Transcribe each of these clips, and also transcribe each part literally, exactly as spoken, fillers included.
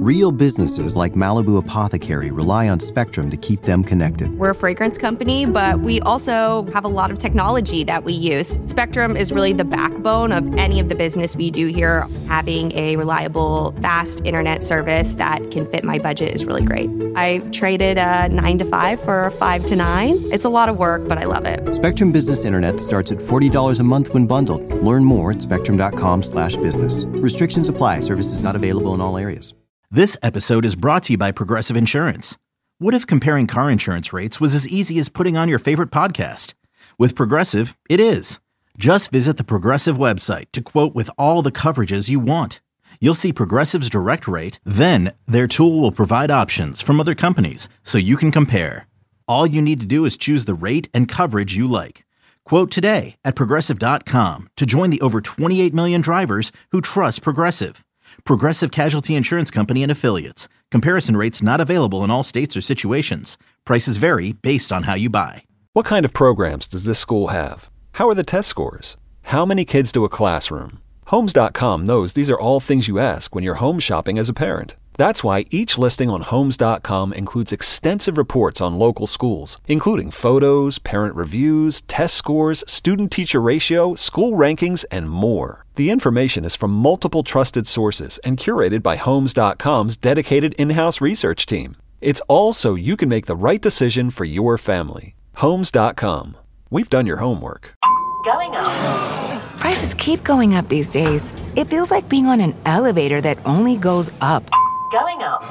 Real businesses like Malibu Apothecary rely on Spectrum to keep them connected. We're a fragrance company, but we also have a lot of technology that we use. Spectrum is really the backbone of any of the business we do here. Having a reliable, fast internet service that can fit my budget is really great. I traded a nine to five for a five to nine. It's a lot of work, but I love it. Spectrum Business Internet starts at forty dollars a month when bundled. Learn more at spectrum.com slash business. Restrictions apply. Services not available in all areas. This episode is brought to you by Progressive Insurance. What if comparing car insurance rates was as easy as putting on your favorite podcast? With Progressive, it is. Just visit the Progressive website to quote with all the coverages you want. You'll see Progressive's direct rate, then their tool will provide options from other companies so you can compare. All you need to do is choose the rate and coverage you like. Quote today at Progressive dot com to join the over twenty-eight million drivers who trust Progressive. Progressive Casualty Insurance Company and Affiliates. Comparison rates not available in all states or situations. Prices vary based on how you buy. What kind of programs does this school have? How are the test scores? How many kids do a classroom? Homes dot com knows these are all things you ask when you're home shopping as a parent. That's why each listing on Homes dot com includes extensive reports on local schools, including photos, parent reviews, test scores, student-teacher ratio, school rankings, and more. The information is from multiple trusted sources and curated by Homes dot com's dedicated in-house research team. It's all so you can make the right decision for your family. Homes dot com. We've done your homework. Going up. Prices keep going up these days. It feels like being on an elevator that only goes up. Going up.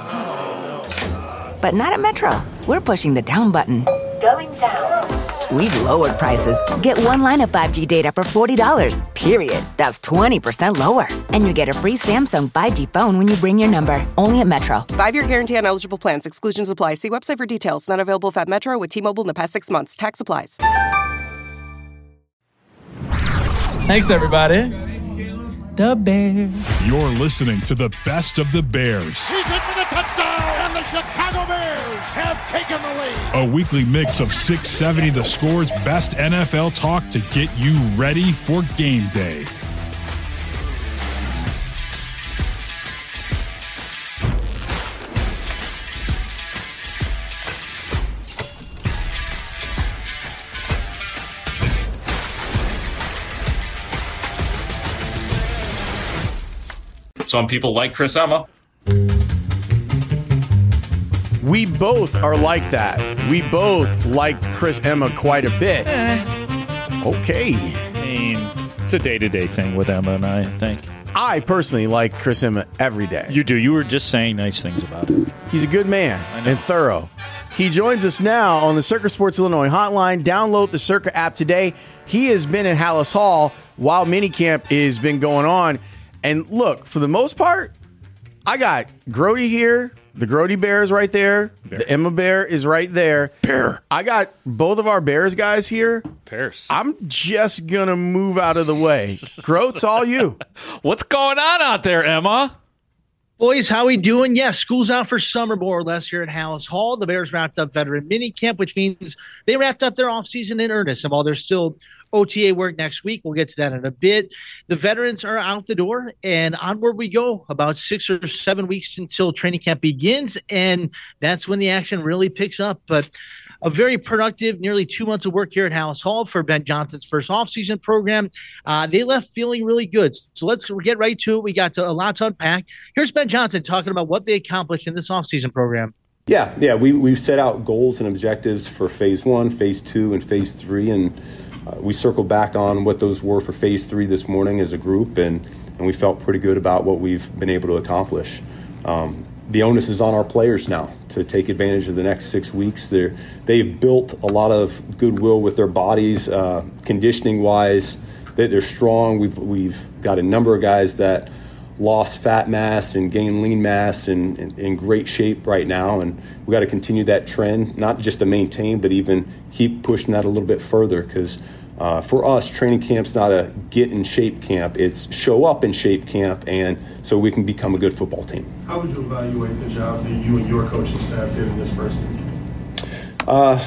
But not at Metro. We're pushing the down button. Going down. We've lowered prices. Get one line of five G data for forty dollars, period. That's twenty percent lower. And you get a free Samsung five G phone when you bring your number. Only at Metro. Five-year guarantee on eligible plans. Exclusions apply. See website for details. Not available at Metro with T-Mobile in the past six months. Tax applies. Thanks, everybody. The Bears. You're listening to the best of the Bears. He's in for the touchdown, and the Chicago Bears have taken the lead. A weekly mix of six seventy The Score's best N F L talk to get you ready for game day. Some people like Chris Emma. We both are like that. We both like Chris Emma quite a bit. Eh. Okay. I mean, it's a day-to-day thing with Emma and I, I think. I personally like Chris Emma every day. You do. You were just saying nice things about him. He's a good man and thorough. He joins us now on the Circa Sports Illinois hotline. Download the Circa app today. He has been in Hallis Hall while minicamp has been going on. And look, for the most part, I got Grody here. The Grody Bear is right there. Bear. The Emma Bear is right there. Bear. I got both of our Bears guys here. Bears. I'm just going to move out of the way. Groats, all you. What's going on out there, Emma? Boys, how we doing? Yeah, school's out for summer, more or less, here at Hallis Hall. The Bears wrapped up veteran minicamp, which means they wrapped up their offseason in earnest. And while there's still O T A work next week, we'll get to that in a bit. The veterans are out the door, and onward we go. About six or seven weeks until training camp begins, and that's when the action really picks up. But a very productive, nearly two months of work here at Hallis Hall for Ben Johnson's first offseason program. Uh, they left feeling really good. So let's get right to it. We got to, a lot to unpack. Here's Ben Johnson talking about what they accomplished in this offseason program. Yeah, yeah, we, we've set out goals and objectives for phase one, phase two, and phase three, and uh, we circled back on what those were for phase three this morning as a group, and, and we felt pretty good about what we've been able to accomplish. Um, The onus is on our players now to take advantage of the next six weeks. They're, they've built a lot of goodwill with their bodies, uh, conditioning-wise. They, they're strong. We've we've got a number of guys that lost fat mass and gained lean mass and in great shape right now. And we got to continue that trend, not just to maintain, but even keep pushing that a little bit further because Uh, for us, training camp's not a get-in-shape camp. It's show-up-in-shape camp, and so we can become a good football team. How would you evaluate the job that you and your coaching staff did in this first week? Uh,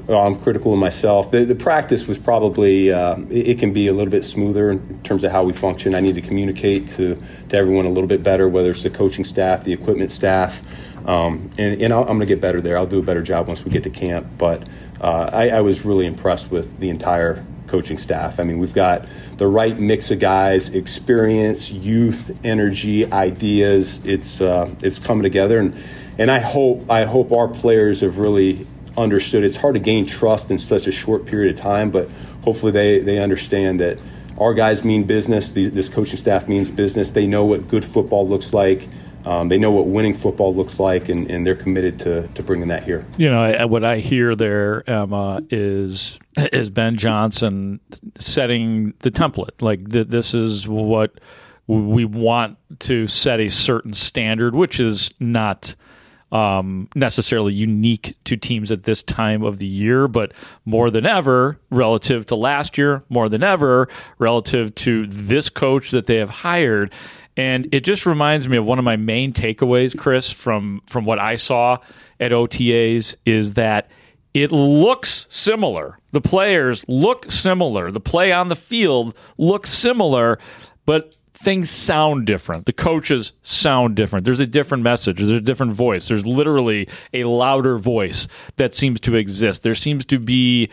well, I'm critical of myself. The, the practice was probably, uh, it, it can be a little bit smoother in terms of how we function. I need to communicate to, to everyone a little bit better, whether it's the coaching staff, the equipment staff, um, and, and I'll, I'm going to get better there. I'll do a better job once we get to camp. But uh, I, I was really impressed with the entire coaching staff. I mean, we've got the right mix of guys, experience, youth, energy, ideas. It's uh, it's coming together, and and I hope I hope our players have really understood. It's hard to gain trust in such a short period of time, but hopefully they they understand that our guys mean business. The, this coaching staff means business. They know what good football looks like. Um, they know what winning football looks like, and, and they're committed to, to bringing that here. You know, I, what I hear there, Emma, is is Ben Johnson setting the template. Like, th- this is what we want to set a certain standard, which is not um, necessarily unique to teams at this time of the year, but more than ever, relative to last year, more than ever, relative to this coach that they have hired. And it just reminds me of one of my main takeaways, Chris, from, from what I saw at O T As, is that it looks similar. The players look similar. The play on the field looks similar, but things sound different. The coaches sound different. There's a different message. There's a different voice. There's literally a louder voice that seems to exist. There seems to be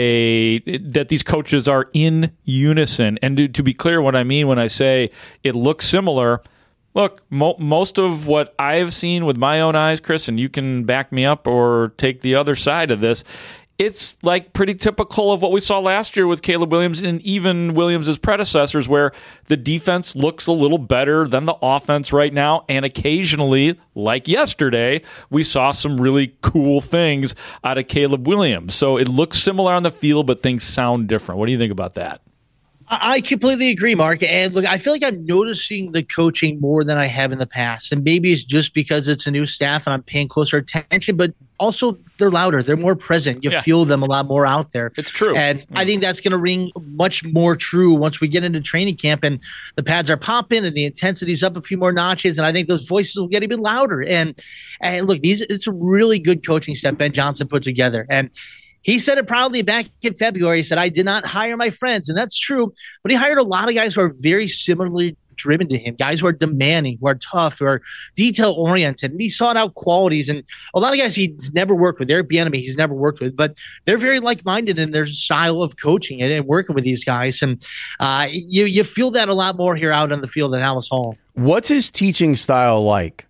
a that these coaches are in unison. And to, to be clear, what I mean when I say it looks similar, look, mo- most of what I've seen with my own eyes, Chris, and you can back me up or take the other side of this, it's like pretty typical of what we saw last year with Caleb Williams and even Williams' predecessors, where the defense looks a little better than the offense right now. And occasionally, like yesterday, we saw some really cool things out of Caleb Williams. So it looks similar on the field, but things sound different. What do you think about that? I completely agree, Mark. And look, I feel like I'm noticing the coaching more than I have in the past. And maybe it's just because it's a new staff and I'm paying closer attention, but also they're louder. They're more present. You yeah. feel them a lot more out there. It's true. And mm. I think that's going to ring much more true once we get into training camp and the pads are popping and the intensity's up a few more notches. And I think those voices will get even louder. And, and look, these it's a really good coaching step Ben Johnson put together. And he said it proudly back in February. He said, I did not hire my friends. And that's true. But he hired a lot of guys who are very similarly driven to him, guys who are demanding, who are tough, who are detail-oriented. And he sought out qualities. And a lot of guys he's never worked with. Eric Bieniemy he's never worked with. But they're very like-minded in their style of coaching and, and working with these guys. And uh, you, you feel that a lot more here out on the field at Halas Hall. What's his teaching style like?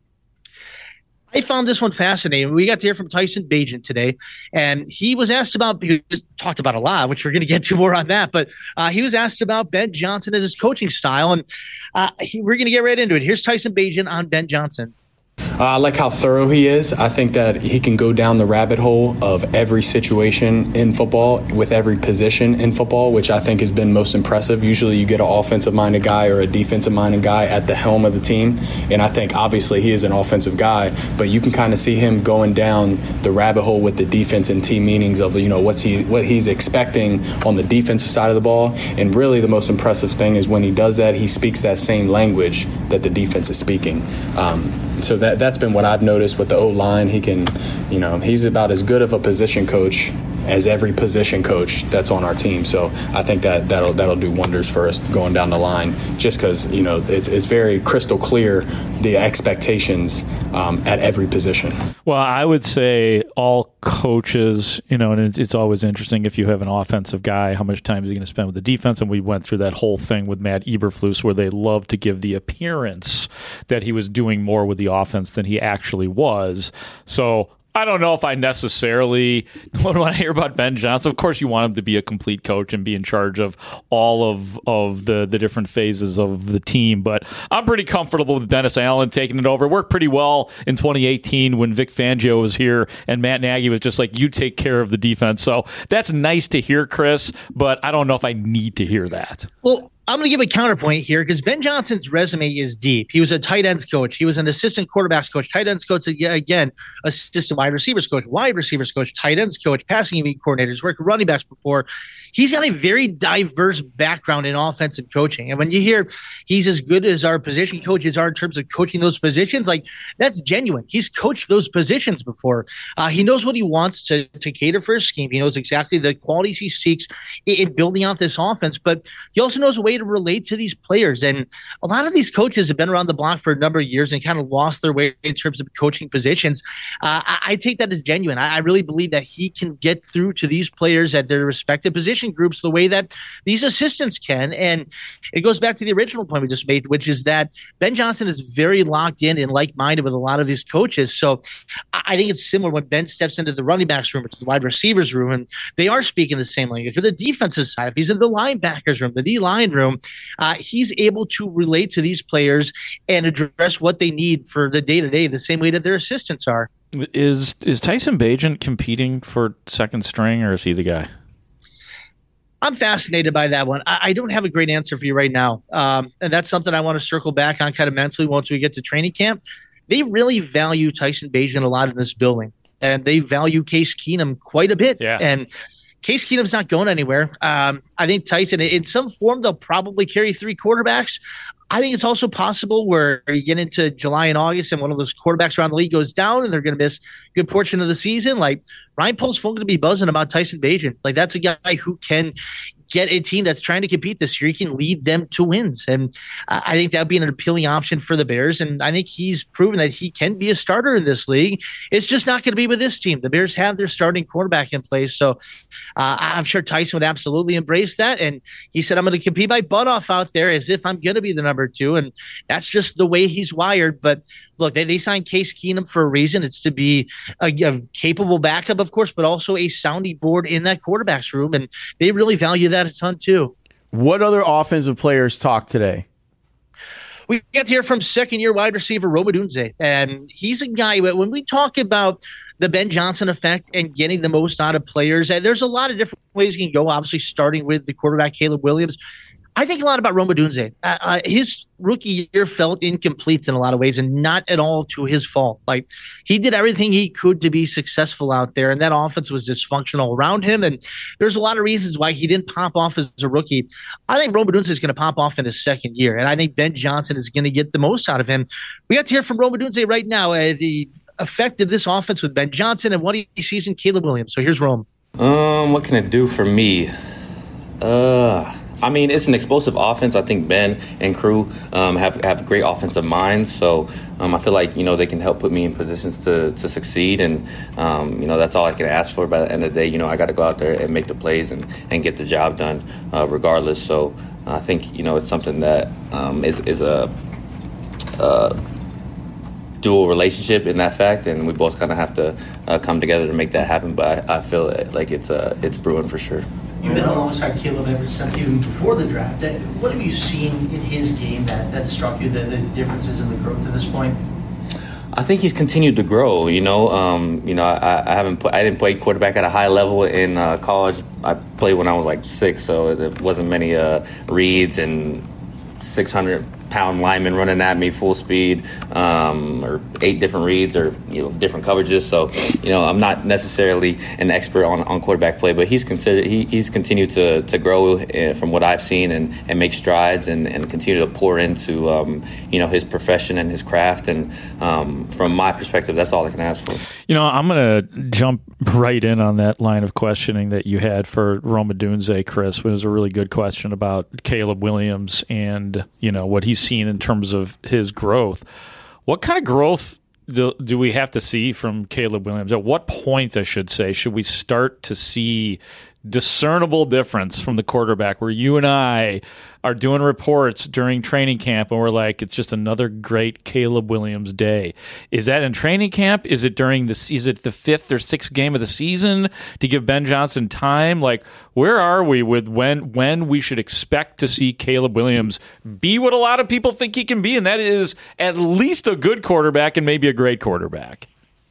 I found this one fascinating. We got to hear from Tyson Bagent today, and he was asked about, he was talked about a lot, which we're going to get to more on that, but uh, he was asked about Ben Johnson and his coaching style, and uh, he, we're going to get right into it. Here's Tyson Bagent on Ben Johnson. Uh, I like how thorough he is. I think that he can go down the rabbit hole of every situation in football with every position in football, which I think has been most impressive. Usually you get an offensive-minded guy or a defensive-minded guy at the helm of the team, and I think obviously he is an offensive guy, but you can kind of see him going down the rabbit hole with the defense and team meetings of, you know, what's he what he's expecting on the defensive side of the ball. And really the most impressive thing is when he does that, he speaks that same language that the defense is speaking. Um, So that, that's been what I've noticed with the O-line. He can, you know, he's about as good of a position coach as every position coach that's on our team. So I think that that'll that'll do wonders for us going down the line, just because, you know, it's, it's very crystal clear the expectations um, at every position. Well, I would say all coaches, you know, and it's, it's always interesting if you have an offensive guy, how much time is he going to spend with the defense? And we went through that whole thing with Matt Eberflus where they love to give the appearance that he was doing more with the offense than he actually was. So I don't know if I necessarily when I hear about Ben Johnson. Of course, you want him to be a complete coach and be in charge of all of of the, the different phases of the team. But I'm pretty comfortable with Dennis Allen taking it over. It worked pretty well in twenty eighteen when Vic Fangio was here and Matt Nagy was just like, you take care of the defense. So that's nice to hear, Chris, but I don't know if I need to hear that. Well, I'm going to give a counterpoint here because Ben Johnson's resume is deep. He was a tight ends coach. He was an assistant quarterbacks coach, tight ends coach, again, assistant wide receivers coach, wide receivers coach, tight ends coach, passing game coordinators, worked with running backs before. He's got a very diverse background in offensive coaching. And when you hear he's as good as our position coaches are in terms of coaching those positions, like that's genuine. He's coached those positions before. Uh, he knows what he wants to, to cater for his scheme. He knows exactly the qualities he seeks in, in building out this offense, but he also knows a way to relate to these players. And a lot of these coaches have been around the block for a number of years and kind of lost their way in terms of coaching positions. Uh, I, I take that as genuine. I, I really believe that he can get through to these players at their respective position groups the way that these assistants can. And it goes back to the original point we just made, which is that Ben Johnson is very locked in and like-minded with a lot of his coaches. So I think it's similar when Ben steps into the running backs room or to the wide receivers room, and they are speaking the same language. For the defensive side, if he's in the linebackers room, the D-line room, uh, he's able to relate to these players and address what they need for the day-to-day the same way that their assistants are. Is is Tyson Bagent competing for second string, or is he the guy? I'm fascinated by that one. I, I don't have a great answer for you right now. Um, and that's something I want to circle back on kind of mentally once we get to training camp. They really value Tyson Bagent a lot in this building, and they value Case Keenum quite a bit. Yeah. And Case Keenum's not going anywhere. Um, I think Tyson, in some form, they'll probably carry three quarterbacks. I think it's also possible where you get into July and August and one of those quarterbacks around the league goes down and they're going to miss a good portion of the season. Like Ryan Poles going to be buzzing about Tyson Bagent. Like that's a guy who can get a team that's trying to compete this year. He can lead them to wins. And uh, I think that would be an appealing option for the Bears. And I think he's proven that he can be a starter in this league. It's just not going to be with this team. The Bears have their starting quarterback in place. So uh, I'm sure Tyson would absolutely embrace that. And he said, I'm going to compete my butt off out there as if I'm going to be the number two. And that's just the way he's wired. But look, they, they signed Case Keenum for a reason. It's to be a, a capable backup, of course, but also a sounding board in that quarterback's room. And they really value that a ton too. What other offensive players talk today? We get to hear from second-year wide receiver Rome Odunze, and he's a guy, when we talk about the Ben Johnson effect and getting the most out of players, and there's a lot of different ways you can go, obviously starting with the quarterback Caleb Williams. I think a lot about Rome Odunze. Uh, uh, his rookie year felt incomplete in a lot of ways, and not at all to his fault. Like he did everything he could to be successful out there, and that offense was dysfunctional around him. And there's a lot of reasons why he didn't pop off as a rookie. I think Rome Odunze is going to pop off in his second year, and I think Ben Johnson is going to get the most out of him. We got to hear from Rome Odunze right now, uh, the effect of this offense with Ben Johnson and what he sees in Caleb Williams. So here's Rome. Um, what can it do for me? Uh. I mean, it's an explosive offense. I think Ben and crew um, have, have great offensive minds. So um, I feel like, you know, they can help put me in positions to, to succeed. And, um, you know, that's all I can ask for. By the end of the day, you know, I got to go out there and make the plays and, and get the job done uh, regardless. So I think, you know, it's something that um, is, is a, a dual relationship in that fact. And we both kind of have to uh, come together to make that happen. But I, I feel like it's uh, it's brewing for sure. You've been alongside Caleb ever since even before the draft. What have you seen in his game that, that struck you, the, the differences in the growth to this point? I think he's continued to grow. You know, um, you know, I, I haven't, put, I didn't play quarterback at a high level in uh, college. I played when I was like six, so there wasn't many uh, reads and six hundred pound linemen running at me full speed, um, or eight different reads or, you know, different coverages. So, you know, I'm not necessarily an expert on, on quarterback play, but he's considered he, he's continued to to grow uh, from what I've seen and, and make strides and, and continue to pour into um, you know, his profession and his craft. And um, from my perspective, that's all I can ask for. You know, I'm going to jump right in on that line of questioning that you had for Rome Odunze, Chris. It was a really good question about Caleb Williams and, you know, what he's seen in terms of his growth. What kind of growth do, do we have to see from Caleb Williams? At what point, I should say, should we start to see discernible difference from the quarterback where you and I are doing reports during training camp and we're like, it's just another great Caleb Williams day? Is that in training camp? Is it during the is it the fifth or sixth game of the season to give Ben Johnson time? Like, where are we with when when we should expect to see Caleb Williams be what a lot of people think he can be, and that is at least a good quarterback and maybe a great quarterback?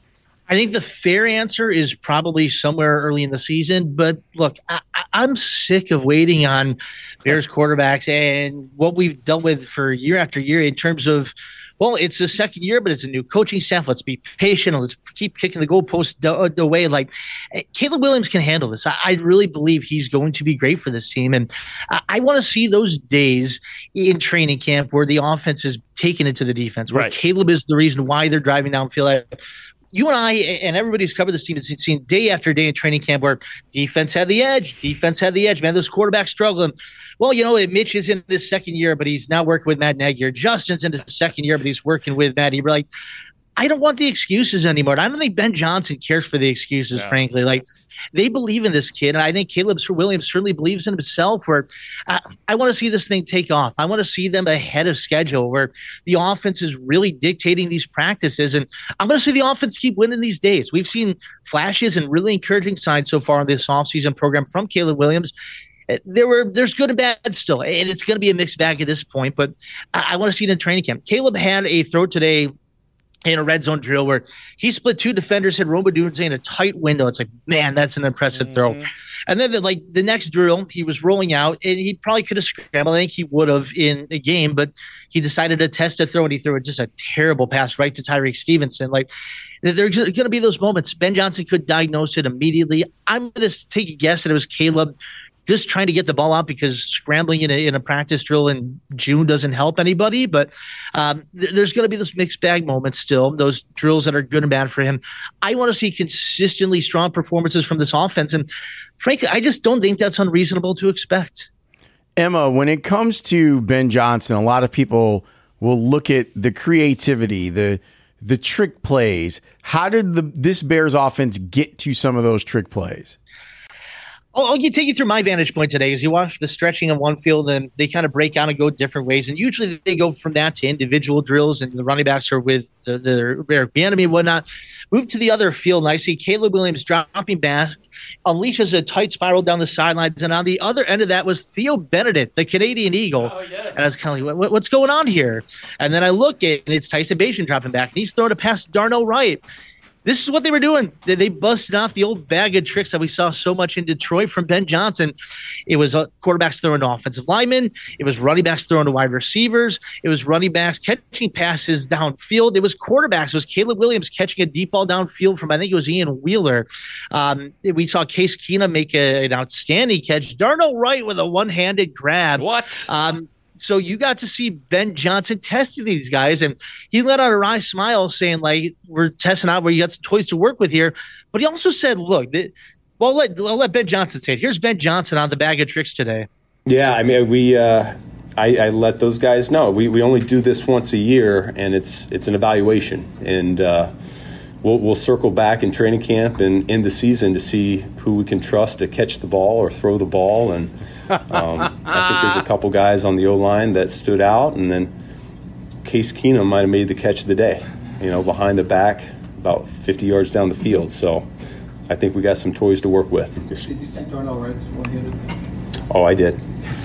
I think the fair answer is probably somewhere early in the season. But look, I, I'm sick of waiting on Bears quarterbacks and what we've dealt with for year after year in terms of, well, it's the second year, but it's a new coaching staff. Let's be patient. Let's keep kicking the goalpost away. Like, Caleb Williams can handle this. I, I really believe he's going to be great for this team. And I, I want to see those days in training camp where the offense is taking it to the defense, where right. Caleb is the reason why they're driving downfield. You and I and everybody who's covered this team has seen day after day in training camp where defense had the edge, defense had the edge. Man, those quarterbacks struggling. Well, you know, Mitch is in his second year, but he's now working with Matt Nagy. Or Justin's in his second year, but he's working with Matt. You're like, I don't want the excuses anymore. I don't think Ben Johnson cares for the excuses, yeah. frankly. Like, they believe in this kid, and I think Caleb Williams certainly believes in himself. Where I, I want to see this thing take off. I want to see them ahead of schedule, where the offense is really dictating these practices, and I'm going to see the offense keep winning these days. We've seen flashes and really encouraging signs so far in this offseason program from Caleb Williams. There were, there's good and bad still, and it's going to be a mixed bag at this point. But I, I want to see it in training camp. Caleb had a throw today in a red zone drill where he split two defenders, hit Rome Odunze in a tight window. It's like, man, that's an impressive mm-hmm. throw. And then the, like the next drill, he was rolling out, and he probably could have scrambled. I think he would have in a game, but he decided to test a throw, and he threw just a terrible pass right to Tyreek Stevenson. Like, there's going to be those moments. Ben Johnson could diagnose it immediately. I'm going to take a guess that it was Caleb just trying to get the ball out because scrambling in a, in a practice drill in June doesn't help anybody. But um, th- there's going to be those mixed bag moments still, those drills that are good and bad for him. I want to see consistently strong performances from this offense. And frankly, I just don't think that's unreasonable to expect. Emma, when it comes to Ben Johnson, a lot of people will look at the creativity, the the trick plays. How did the this Bears offense get to some of those trick plays? I'll take you through my vantage point today. As you watch the stretching on one field, and they kind of break out and go different ways. And usually they go from that to individual drills, and the running backs are with the, the Eric Bieniemy and whatnot. Move to the other field, and I see Caleb Williams dropping back, unleashes a tight spiral down the sidelines. And on the other end of that was Theo Benedict, the Canadian Eagle. Oh, yeah. And I was kind of like, what, what's going on here? And then I look at it, and it's Tyson Bagent dropping back, and he's throwing a pass to Darnell Wright. This is what they were doing. They busted off the old bag of tricks that we saw so much in Detroit from Ben Johnson. It was quarterbacks throwing to offensive linemen. It was running backs throwing to wide receivers. It was running backs catching passes downfield. It was quarterbacks. It was Caleb Williams catching a deep ball downfield from, I think it was Ian Wheeler. Um, we saw Case Keenum make a, an outstanding catch. Darnell Wright with a one-handed grab. What? Um, So you got to see Ben Johnson testing these guys, and he let out a wry smile saying, like, we're testing out where you got some toys to work with here. But he also said, look, th- well, let, I'll let Ben Johnson say it. Here's Ben Johnson on the bag of tricks today. Yeah, I mean, we uh, I, I let those guys know. We we only do this once a year, and it's it's an evaluation. And uh, we'll, we'll circle back in training camp and in the season to see who we can trust to catch the ball or throw the ball. And Um, I think there's a couple guys on the O-line that stood out, and then Case Keenum might have made the catch of the day, you know, behind the back, about fifty yards down the field. So I think we got some toys to work with. Did you see Darnell Wright's one-handed? Oh, I did.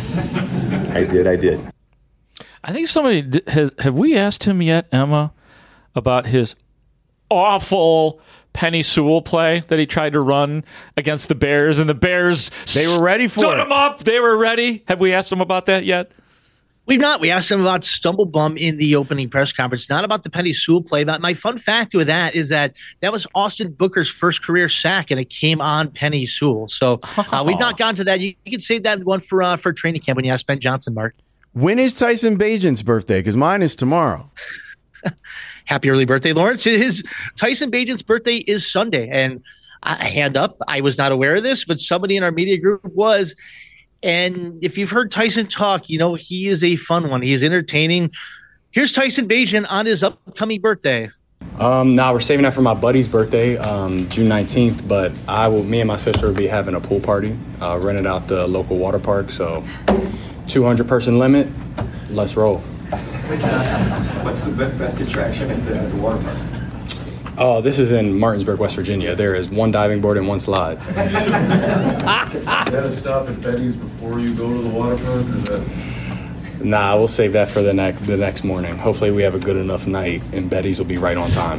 I did, I did. I think somebody – has. have we asked him yet, Emma, about his awful – Penny Sewell play that he tried to run against the Bears, and the Bears they were ready for stood it. him up. They were ready. Have we asked him about that yet? We've not. We asked him about Stumble Bum in the opening press conference, not about the Penny Sewell play. But my fun fact with that is that that was Austin Booker's first career sack, and it came on Penny Sewell. So uh, we've not gotten to that. You, you can save that one for uh, for training camp when you ask Ben Johnson, Mark. When is Tyson Bagent's birthday? Because mine is tomorrow. Happy early birthday, Lawrence. His Tyson Bagent's birthday is Sunday. And I hand up, I was not aware of this, but somebody in our media group was. And if you've heard Tyson talk, you know, he is a fun one. He's entertaining. Here's Tyson Bagent on his upcoming birthday. Um, now we're saving that for my buddy's birthday, um, June nineteenth, but I will, me and my sister will be having a pool party, uh, rented out the local water park. So two hundred person limit. Let's roll. What's the best attraction at the, at the water park? Oh, this is in Martinsburg, West Virginia. There is one diving board and one slide. Is that a stop at Betty's before you go to the water park? Or is that... Nah, we'll save that for the next the next morning. Hopefully we have a good enough night, and Betty's will be right on time.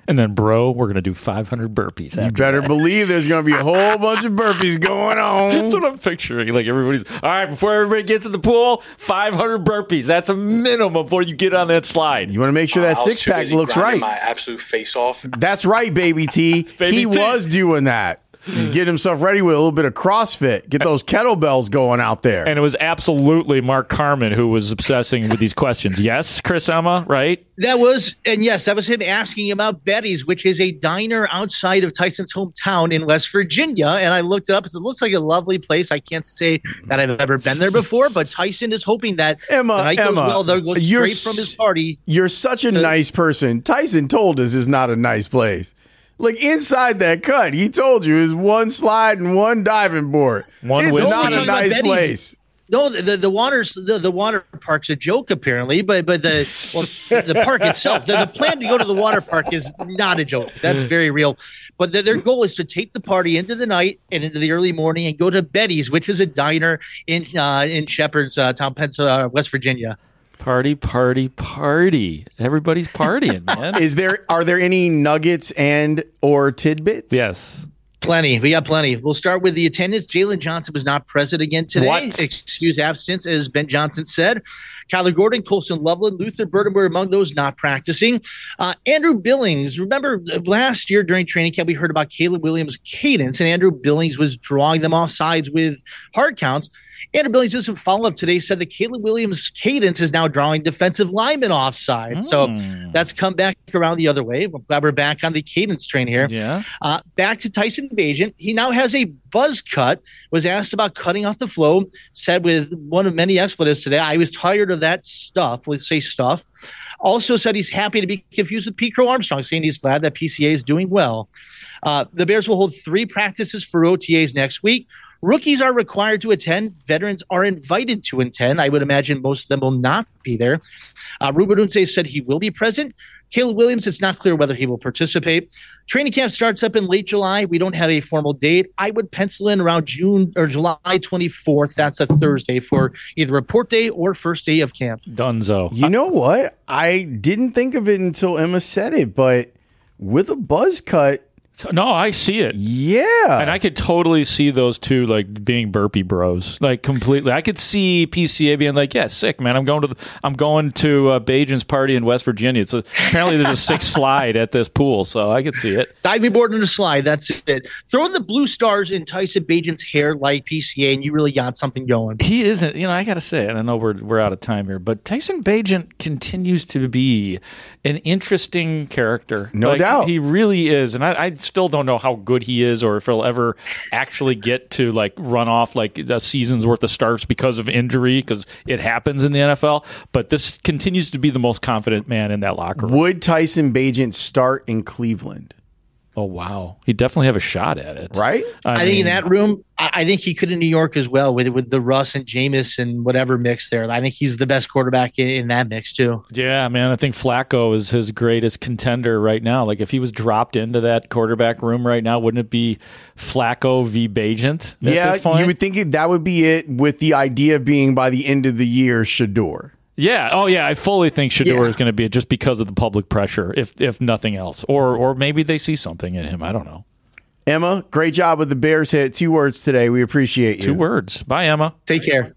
And then, bro, we're going to do five hundred burpees. You better that. believe there's going to be a whole bunch of burpees going on. That's what I'm picturing. Like everybody's, all right, before everybody gets in the pool, five hundred burpees. That's a minimum before you get on that slide. You want to make sure that uh, six pack looks right. My absolute face off. That's right, baby T. Baby he T. was doing that. He's getting himself ready with a little bit of CrossFit. Get those kettlebells going out there. And it was absolutely Mark Carman who was obsessing with these questions. Yes, Chris Emma, right? That was, and yes, that was him asking about Betty's, which is a diner outside of Tyson's hometown in West Virginia. And I looked it up. It looks like a lovely place. I can't say that I've ever been there before, but Tyson is hoping that Emma, the night Emma, goes well. They'll go you're straight from his party. You're such a to, nice person. Tyson told us it's not a nice place. Like inside that cut, he told you is one slide and one diving board. One it's whiskey. not a nice place. No, the, the, the water's the, the water park's a joke apparently, but but the well, the park itself, the, the plan to go to the water park is not a joke. That's very real. But the, their goal is to take the party into the night and into the early morning and go to Betty's, which is a diner in uh, in Shepherd's uh, town, Pennsylvania, West Virginia. Party, party, party. Everybody's partying, man. Is there are there any nuggets and or tidbits? Yes. Plenty. We got plenty. We'll start with the attendance. Jalen Johnson was not present again today. What? Excuse absence, as Ben Johnson said. Kyler Gordon, Colson Loveland, Luther Burden were among those not practicing. Uh, Andrew Billings, remember last year during training camp, we heard about Caleb Williams' cadence, and Andrew Billings was drawing them off sides with hard counts. Andrew Billings did some follow-up today, said that Caleb Williams' cadence is now drawing defensive linemen offside. Mm. So that's come back around the other way. I'm glad we're back on the cadence train here. Yeah. Uh, back to Tyson Bagent. He now has a buzz cut, was asked about cutting off the flow, said with one of many expletives today, I was tired of that stuff. Let's say stuff. Also said he's happy to be confused with Pete Crow Armstrong, saying he's glad that P C A is doing well. Uh, the Bears will hold three practices for O T As next week. Rookies are required to attend. Veterans are invited to attend. I would imagine most of them will not be there. Uh, Ruben Unce said he will be present. Caleb Williams, it's not clear whether he will participate. Training camp starts up in late July. We don't have a formal date. I would pencil in around June or July twenty-fourth. That's a Thursday for either report day or first day of camp. Dunzo. You know what? I didn't think of it until Emma said it, but with a buzz cut, no, I see it. Yeah. And I could totally see those two like being burpee bros. Like completely. I could see P C A being like, yeah, sick, man. I'm going to the, I'm going to uh, Bagent's party in West Virginia. It's a, apparently there's a six slide at this pool, so I could see it. Diving board and a slide, that's it. Throw the blue stars in Tyson Bagent's hair like P C A and you really got something going. He isn't, you know, I got to say it. I know we're we're out of time here, but Tyson Bagent continues to be an interesting character. No like, doubt. He really is. And I, I still don't know how good he is or if he'll ever actually get to like run off like a season's worth of starts because of injury, because it happens in the N F L. But this continues to be the most confident man in that locker room. Would Tyson Bagent start in Cleveland? Oh, wow. He'd definitely have a shot at it. Right? I, I mean, think in that room, I, I think he could in New York as well with with the Russ and Jameis and whatever mix there. I think he's the best quarterback in, in that mix too. Yeah, man. I think Flacco is his greatest contender right now. Like if he was dropped into that quarterback room right now, wouldn't it be Flacco v. Bagent at yeah, this point? You would think it, that would be it, with the idea being by the end of the year, Shador. Yeah. Oh, yeah. I fully think Shador Yeah. is going to be it just because of the public pressure, if if nothing else, or or maybe they see something in him. I don't know. Emma, great job with the Bears hit. Two words today. We appreciate you. Two words. Bye, Emma. Take care.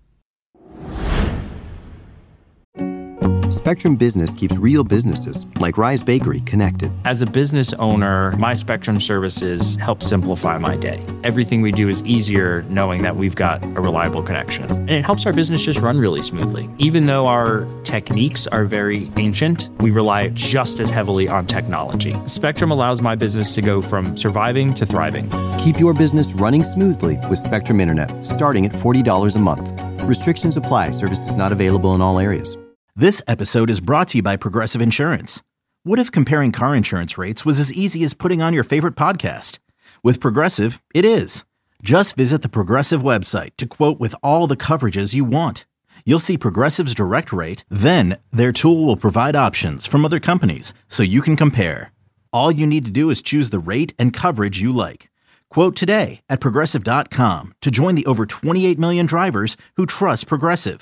Spectrum Business keeps real businesses, like Rise Bakery, connected. As a business owner, my Spectrum services help simplify my day. Everything we do is easier knowing that we've got a reliable connection. And it helps our business just run really smoothly. Even though our techniques are very ancient, we rely just as heavily on technology. Spectrum allows my business to go from surviving to thriving. Keep your business running smoothly with Spectrum Internet, starting at forty dollars a month. Restrictions apply. Services not available in all areas. This episode is brought to you by Progressive Insurance. What if comparing car insurance rates was as easy as putting on your favorite podcast? With Progressive, it is. Just visit the Progressive website to quote with all the coverages you want. You'll see Progressive's direct rate, then their tool will provide options from other companies so you can compare. All you need to do is choose the rate and coverage you like. Quote today at Progressive dot com to join the over twenty-eight million drivers who trust Progressive.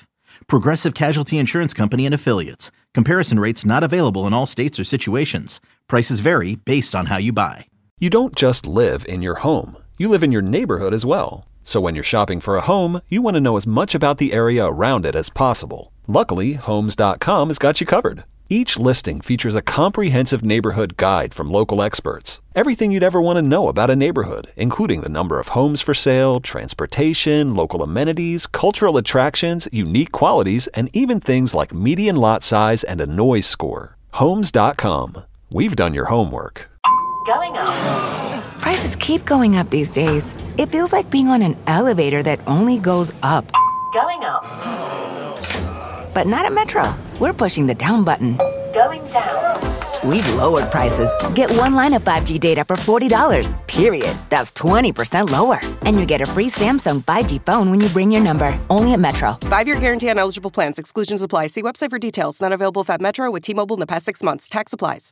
Progressive Casualty Insurance Company and Affiliates. Comparison rates not available in all states or situations. Prices vary based on how you buy. You don't just live in your home. You live in your neighborhood as well. So when you're shopping for a home, you want to know as much about the area around it as possible. Luckily, Homes dot com has got you covered. Each listing features a comprehensive neighborhood guide from local experts. Everything you'd ever want to know about a neighborhood, including the number of homes for sale, transportation, local amenities, cultural attractions, unique qualities, and even things like median lot size and a noise score. Homes dot com. We've done your homework. Going up. Prices keep going up these days. It feels like being on an elevator that only goes up. Going up. But not at Metro. We're pushing the down button. Going down. We've lowered prices. Get one line of five G data for forty dollars, period. That's twenty percent lower. And you get a free Samsung five G phone when you bring your number. Only at Metro. Five-year guarantee on eligible plans. Exclusions apply. See website for details. Not available if at Metro with T-Mobile in the past six months. Tax applies.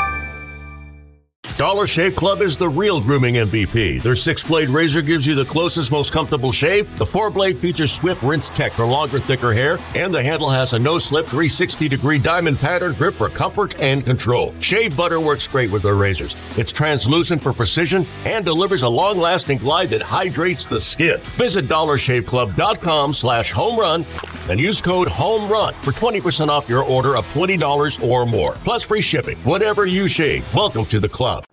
Dollar Shave Club is the real grooming M V P. Their six-blade razor gives you the closest, most comfortable shave. The four-blade features Swift Rinse Tech for longer, thicker hair. And the handle has a no-slip three hundred sixty degree diamond pattern grip for comfort and control. Shave butter works great with their razors. It's translucent for precision and delivers a long-lasting glide that hydrates the skin. Visit dollar shave club dot com slash home run and use code HOMERUN for twenty percent off your order of twenty dollars or more. Plus free shipping. Whatever you shave, welcome to the club.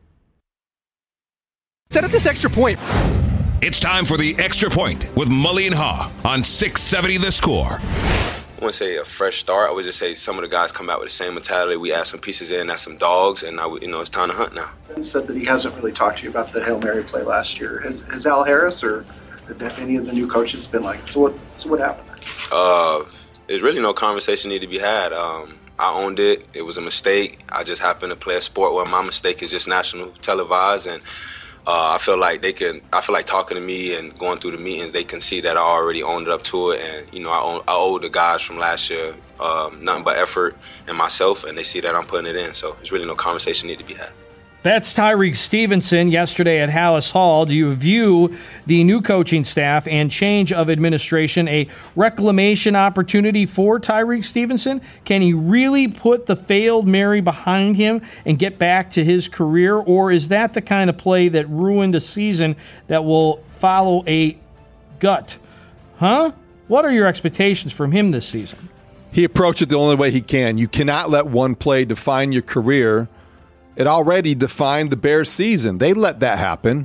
Set up this extra point. It's time for the Extra Point with Mully and Haw on six seventy The Score. I wouldn't say a fresh start. I would just say some of the guys come out with the same mentality. We add some pieces in, add some dogs, and now, you know, it's time to hunt now. Ben said that he hasn't really talked to you about the Hail Mary play last year. Has, has Al Harris or any of the new coaches been like, so what, so what happened? Uh, there's really no conversation need to be had. Um, I owned it. It was a mistake. I just happened to play a sport where my mistake is just national televised, and Uh, I feel like they can. I feel like talking to me and going through the meetings, they can see that I already owned up to it, and you know, I own, I owe the guys from last year um, nothing but effort and myself, and they see that I'm putting it in. So there's really no conversation need to be had. That's Tyrique Stevenson yesterday at Halas Hall. Do you view the new coaching staff and change of administration a reclamation opportunity for Tyrique Stevenson? Can he really put the failed Mary behind him and get back to his career? Or is that the kind of play that ruined a season that will follow a gut? Huh? What are your expectations from him this season? He approached it the only way he can. You cannot let one play define your career. It already defined the Bears' season. They let that happen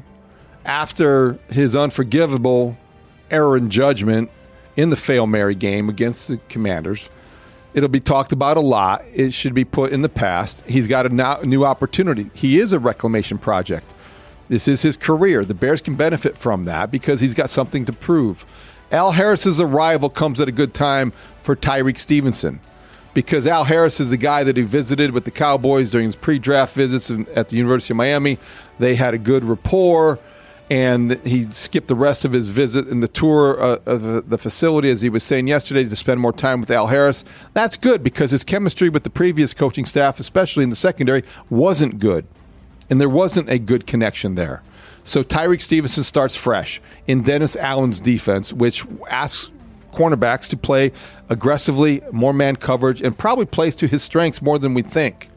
after his unforgivable error in judgment in the Fail Mary game against the Commanders. It'll be talked about a lot. It should be put in the past. He's got a now, new opportunity. He is a reclamation project. This is his career. The Bears can benefit from that because he's got something to prove. Al Harris's arrival comes at a good time for Tyrique Stevenson, because Al Harris is the guy that he visited with the Cowboys during his pre-draft visits at the University of Miami. They had a good rapport, and he skipped the rest of his visit in the tour uh, of the facility, as he was saying yesterday, to spend more time with Al Harris. That's good because his chemistry with the previous coaching staff, especially in the secondary, wasn't good, and there wasn't a good connection there. So Tyrique Stevenson starts fresh in Dennis Allen's defense, which asks cornerbacks to play aggressively, more man coverage, and probably plays to his strengths more than we think.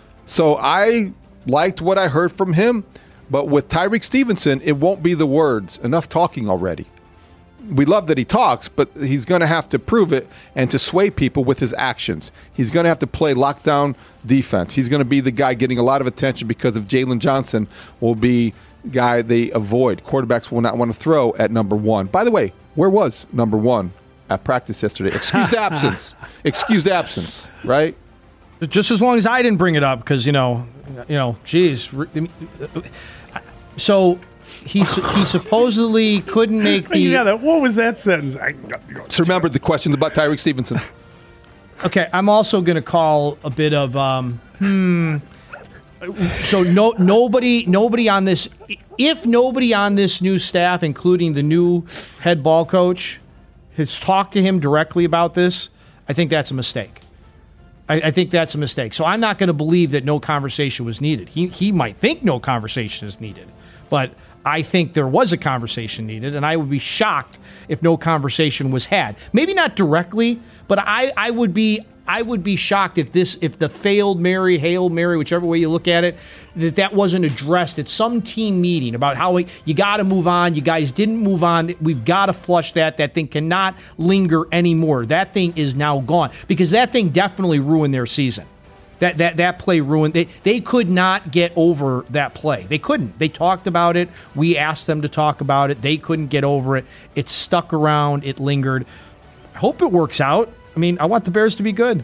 So I liked what I heard from him, but with Tyrique Stevenson, it won't be the words. Enough talking already. We love that he talks, but he's going to have to prove it and to sway people with his actions. He's going to have to play lockdown defense. He's going to be the guy getting a lot of attention because of Jalen Johnson will be the guy they avoid. Quarterbacks will not want to throw at number one. By the way, where was number one at practice yesterday? Excused absence. Excused absence, right? Just as long as I didn't bring it up, because, you know, you know, geez. So he he supposedly couldn't make the... Yeah, that, what was that sentence? I, so remember the questions about Tyrique Stevenson. Okay, I'm also going to call a bit of, um, hmm... So no, nobody, nobody on this, if nobody on this new staff, including the new head ball coach, has talked to him directly about this, I think that's a mistake. I, I think that's a mistake. So I'm not going to believe that no conversation was needed. He he might think no conversation is needed, But I think there was a conversation needed, and I would be shocked if no conversation was had. Maybe not directly, but I, I would be I would be shocked if this if the failed Mary, Hail Mary, whichever way you look at it, that that wasn't addressed at some team meeting about how we, you got to move on. You guys didn't move on. We've got to flush that. That thing cannot linger anymore. That thing is now gone because that thing definitely ruined their season. That that that play ruined. They they could not get over that play. They couldn't. They talked about it. We asked them to talk about it. They couldn't get over it. It stuck around. It lingered. I hope it works out. I mean, I want the Bears to be good.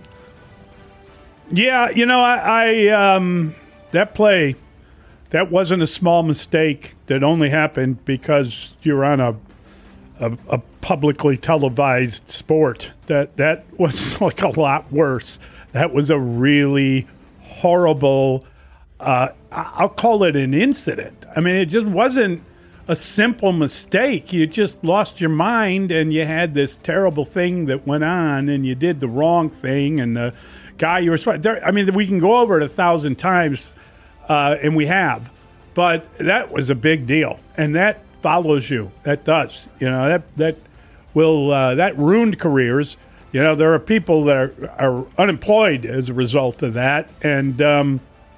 Yeah, you know, I, I um, that play, that wasn't a small mistake that only happened because you're on a a, a publicly televised sport. That that was like a lot worse. That was a really horrible, uh, I'll call it an incident. I mean, it just wasn't a simple mistake. You just lost your mind and you had this terrible thing that went on and you did the wrong thing and the guy you were there. I mean, we can go over it a thousand times, uh, and we have, but that was a big deal, and that follows you. That does, you know, that that will uh, that ruined careers. You know, there are people that are, are unemployed as a result of that, and um,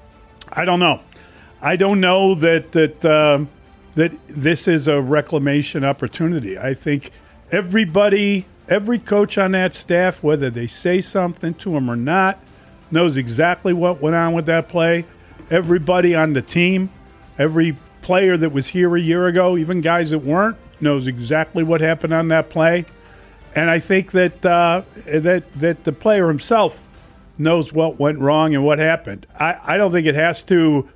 I don't know. I don't know that that um, that this is a reclamation opportunity. I think everybody. Every coach on that staff, whether they say something to him or not, knows exactly what went on with that play. Everybody on the team, every player that was here a year ago, even guys that weren't, knows exactly what happened on that play. And I think that uh, that that the player himself knows what went wrong and what happened. I, I don't think it has to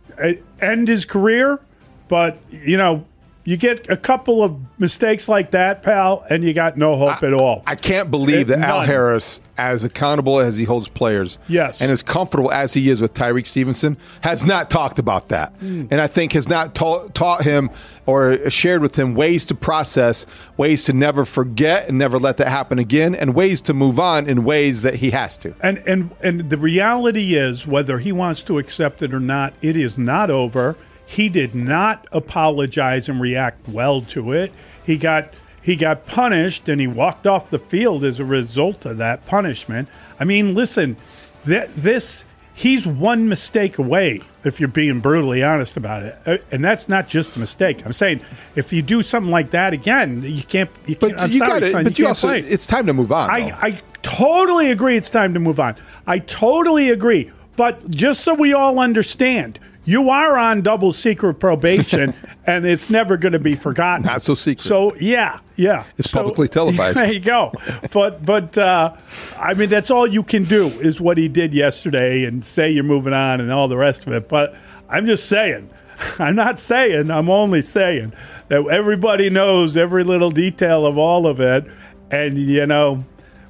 end his career, but, you know, you get a couple of mistakes like that, pal, and you got no hope I, at all. I can't believe it, that Al none. Harris, as accountable as he holds players, yes, and as comfortable as he is with Tyrique Stevenson, has not talked about that. Mm. And I think has not ta- taught him or shared with him ways to process, ways to never forget and never let that happen again, and ways to move on in ways that he has to. And and and the reality is, whether he wants to accept it or not, it is not over. He did not apologize and react well to it. He got he got punished, and he walked off the field as a result of that punishment. I mean, listen, th- this he's one mistake away, if you're being brutally honest about it, and that's not just a mistake. I'm saying if you do something like that again, you can't. You can't but I'm you sorry, gotta, son, but you you can't also, play. It's time to move on. I, I totally agree. It's time to move on. I totally agree. But just so we all understand, you are on double secret probation, and it's never going to be forgotten. Not so secret. So, yeah, yeah. It's so, publicly televised. There you go. But, but uh, I mean, that's all you can do is what he did yesterday and say you're moving on and all the rest of it. But I'm just saying, I'm not saying, I'm only saying that everybody knows every little detail of all of it. And, you know,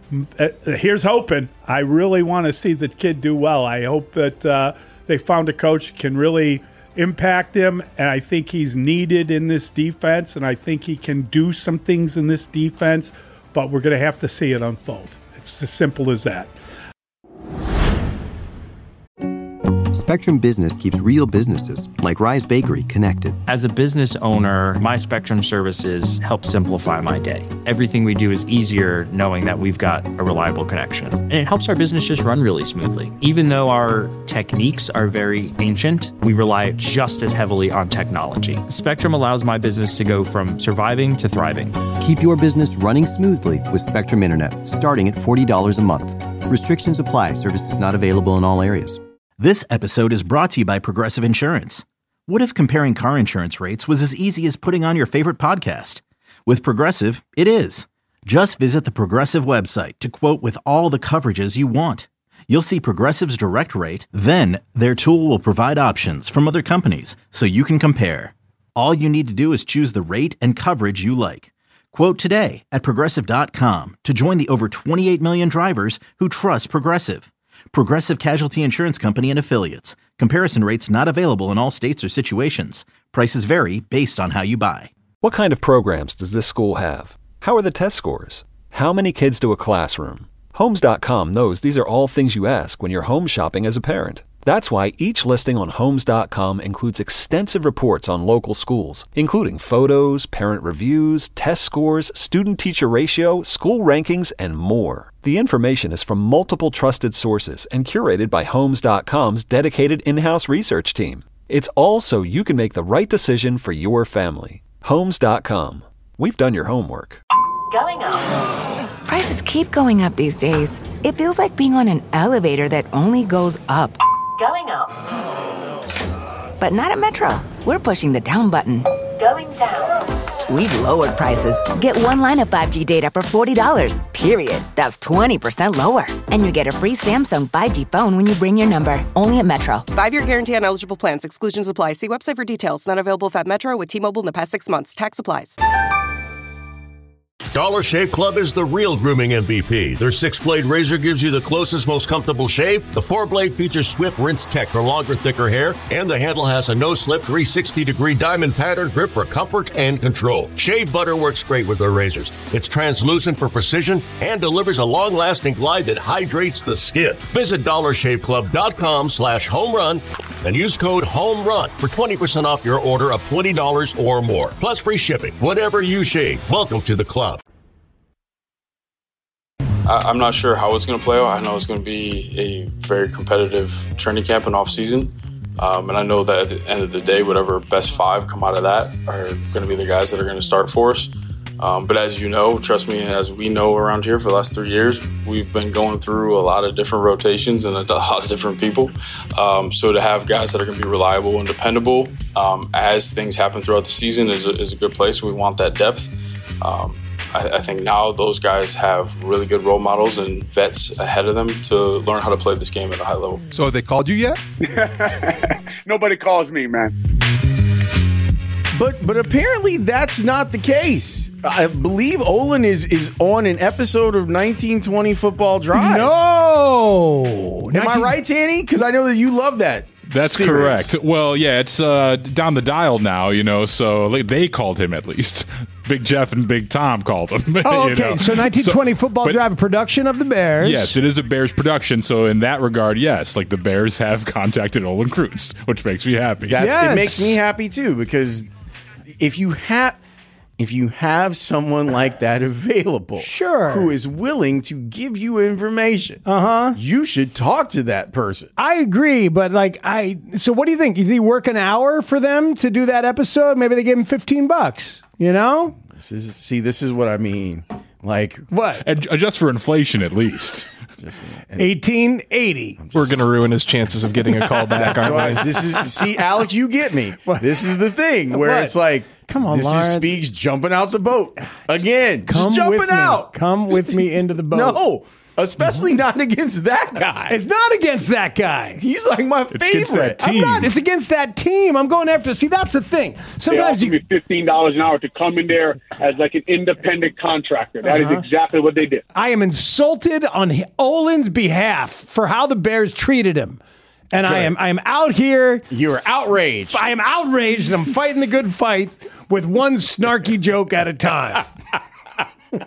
here's hoping. I really want to see the kid do well. I hope that uh, they found a coach who can really impact him, and I think he's needed in this defense, and I think he can do some things in this defense, but we're going to have to see it unfold. It's as simple as that. Spectrum Business keeps real businesses, like Rise Bakery, connected. As a business owner, my Spectrum services help simplify my day. Everything we do is easier knowing that we've got a reliable connection. And it helps our business just run really smoothly. Even though our techniques are very ancient, we rely just as heavily on technology. Spectrum allows my business to go from surviving to thriving. Keep your business running smoothly with Spectrum Internet, starting at forty dollars a month. Restrictions apply. Services not available in all areas. This episode is brought to you by Progressive Insurance. What if comparing car insurance rates was as easy as putting on your favorite podcast? With Progressive, it is. Just visit the Progressive website to quote with all the coverages you want. You'll see Progressive's direct rate, then their tool will provide options from other companies so you can compare. All you need to do is choose the rate and coverage you like. Quote today at Progressive dot com to join the over twenty-eight million drivers who trust Progressive. Progressive Casualty Insurance Company and Affiliates. Comparison rates not available in all states or situations. Prices vary based on how you buy. What kind of programs does this school have? How are the test scores? How many kids do a classroom? Homes dot com knows these are all things you ask when you're home shopping as a parent. That's why each listing on Homes dot com includes extensive reports on local schools, including photos, parent reviews, test scores, student-teacher ratio, school rankings, and more. The information is from multiple trusted sources and curated by Homes dot com's dedicated in-house research team. It's all so you can make the right decision for your family. Homes dot com. We've done your homework. Going up. Prices keep going up these days. It feels like being on an elevator that only goes up. Going up. But not at Metro. We're pushing the down button. Going down. We've lowered prices. Get one line of five G data for forty dollars, period. That's twenty percent lower. And you get a free Samsung five G phone when you bring your number. Only at Metro. Five-year guarantee on eligible plans. Exclusions apply. See website for details. Not available if at Metro with T-Mobile in the past six months. Tax applies. Dollar Shave Club is the real grooming M V P. Their six-blade razor gives you the closest, most comfortable shave. The four-blade features Swift Rinse Tech for longer, thicker hair. And the handle has a no-slip three hundred sixty degree diamond pattern grip for comfort and control. Shave butter works great with their razors. It's translucent for precision and delivers a long-lasting glide that hydrates the skin. Visit dollar shave club dot com slash home run and use code HOMERUN for twenty percent off your order of twenty dollars or more. Plus free shipping. Whatever you shave, welcome to the club. I'm not sure how it's going to play out. I know it's going to be a very competitive training camp and off season. Um, and I know that at the end of the day, whatever best five come out of that are going to be the guys that are going to start for us. Um, but as you know, trust me, as we know around here for the last three years, we've been going through a lot of different rotations and a lot of different people. Um, so to have guys that are going to be reliable and dependable um, as things happen throughout the season is a, is a good place. We want that depth. Um, I, I think now those guys have really good role models and vets ahead of them to learn how to play this game at a high level. So have they called you yet? Nobody calls me, man. But but apparently that's not the case. I believe Olin is is on an episode of nineteen twenty Football Drive. No. Am I right, Tanny? Because I know that you love that. That's series. correct. Well, yeah, it's uh, down the dial now, you know, so they called him at least. Big Jeff and Big Tom called him. Oh, okay. You know? So nineteen twenty so, Football but, Drive, a production of the Bears. Yes, it is a Bears production. So in that regard, yes, like the Bears have contacted Olin Kreutz, which makes me happy. That's, yes. It makes me happy too, because if you have if you have someone like that available, sure, who is willing to give you information, uh-huh, you should talk to that person. I agree, but like I so what do you think? Did he work an hour for them to do that episode? Maybe they gave him fifteen bucks, you know? This is see, this is what I mean. Like what? Adjust for inflation at least. Just, eighteen eighty. Just, We're going to ruin his chances of getting a call back, aren't why, we? This is see, Alex, you get me. This is the thing where what? It's like, come on, this Lawrence. is Speaks jumping out the boat again. Come just jumping with me. out. Come with me into the boat. No, especially not against that guy. It's not against that guy. He's like my It's against favorite. that team. I'm not. It's against that team. I'm going after. See, that's the thing. They Sometimes offered you. me fifteen dollars an hour to come in there as like an independent contractor. That Uh-huh. is exactly what they did. I am insulted on Olin's behalf for how the Bears treated him. And I am I am out here. You're outraged. I am outraged, and I'm fighting the good fight with one snarky joke at a time. All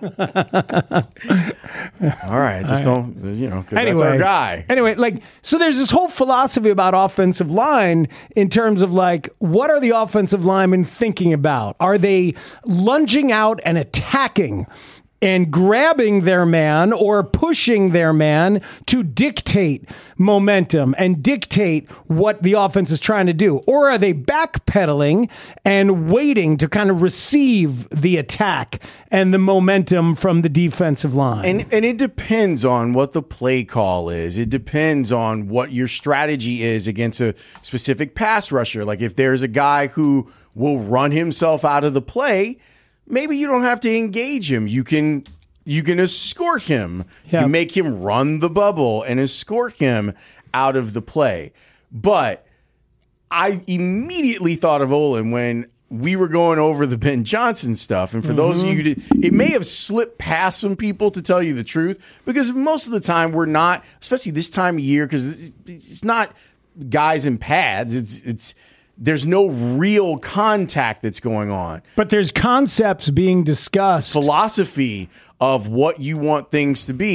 right, just don't, you know, because Anyway, that's our guy. Anyway, like, so there's this whole philosophy about offensive line in terms of like, what are the offensive linemen thinking about? Are they lunging out and attacking and grabbing their man or pushing their man to dictate momentum and dictate what the offense is trying to do? Or are they backpedaling and waiting to kind of receive the attack and the momentum from the defensive line? And and it depends on what the play call is. It depends on what your strategy is against a specific pass rusher. Like if there's a guy who will run himself out of the play, maybe you don't have to engage him. You can you can escort him. You Yep. can make him run the bubble and escort him out of the play. But I immediately thought of Olin when we were going over the Ben Johnson stuff. And for those of you who did, it may have slipped past some people, to tell you the truth, because most of the time we're not, especially this time of year, because it's not guys in pads. It's it's there's no real contact that's going on. But there's concepts being discussed. Philosophy of what you want things to be.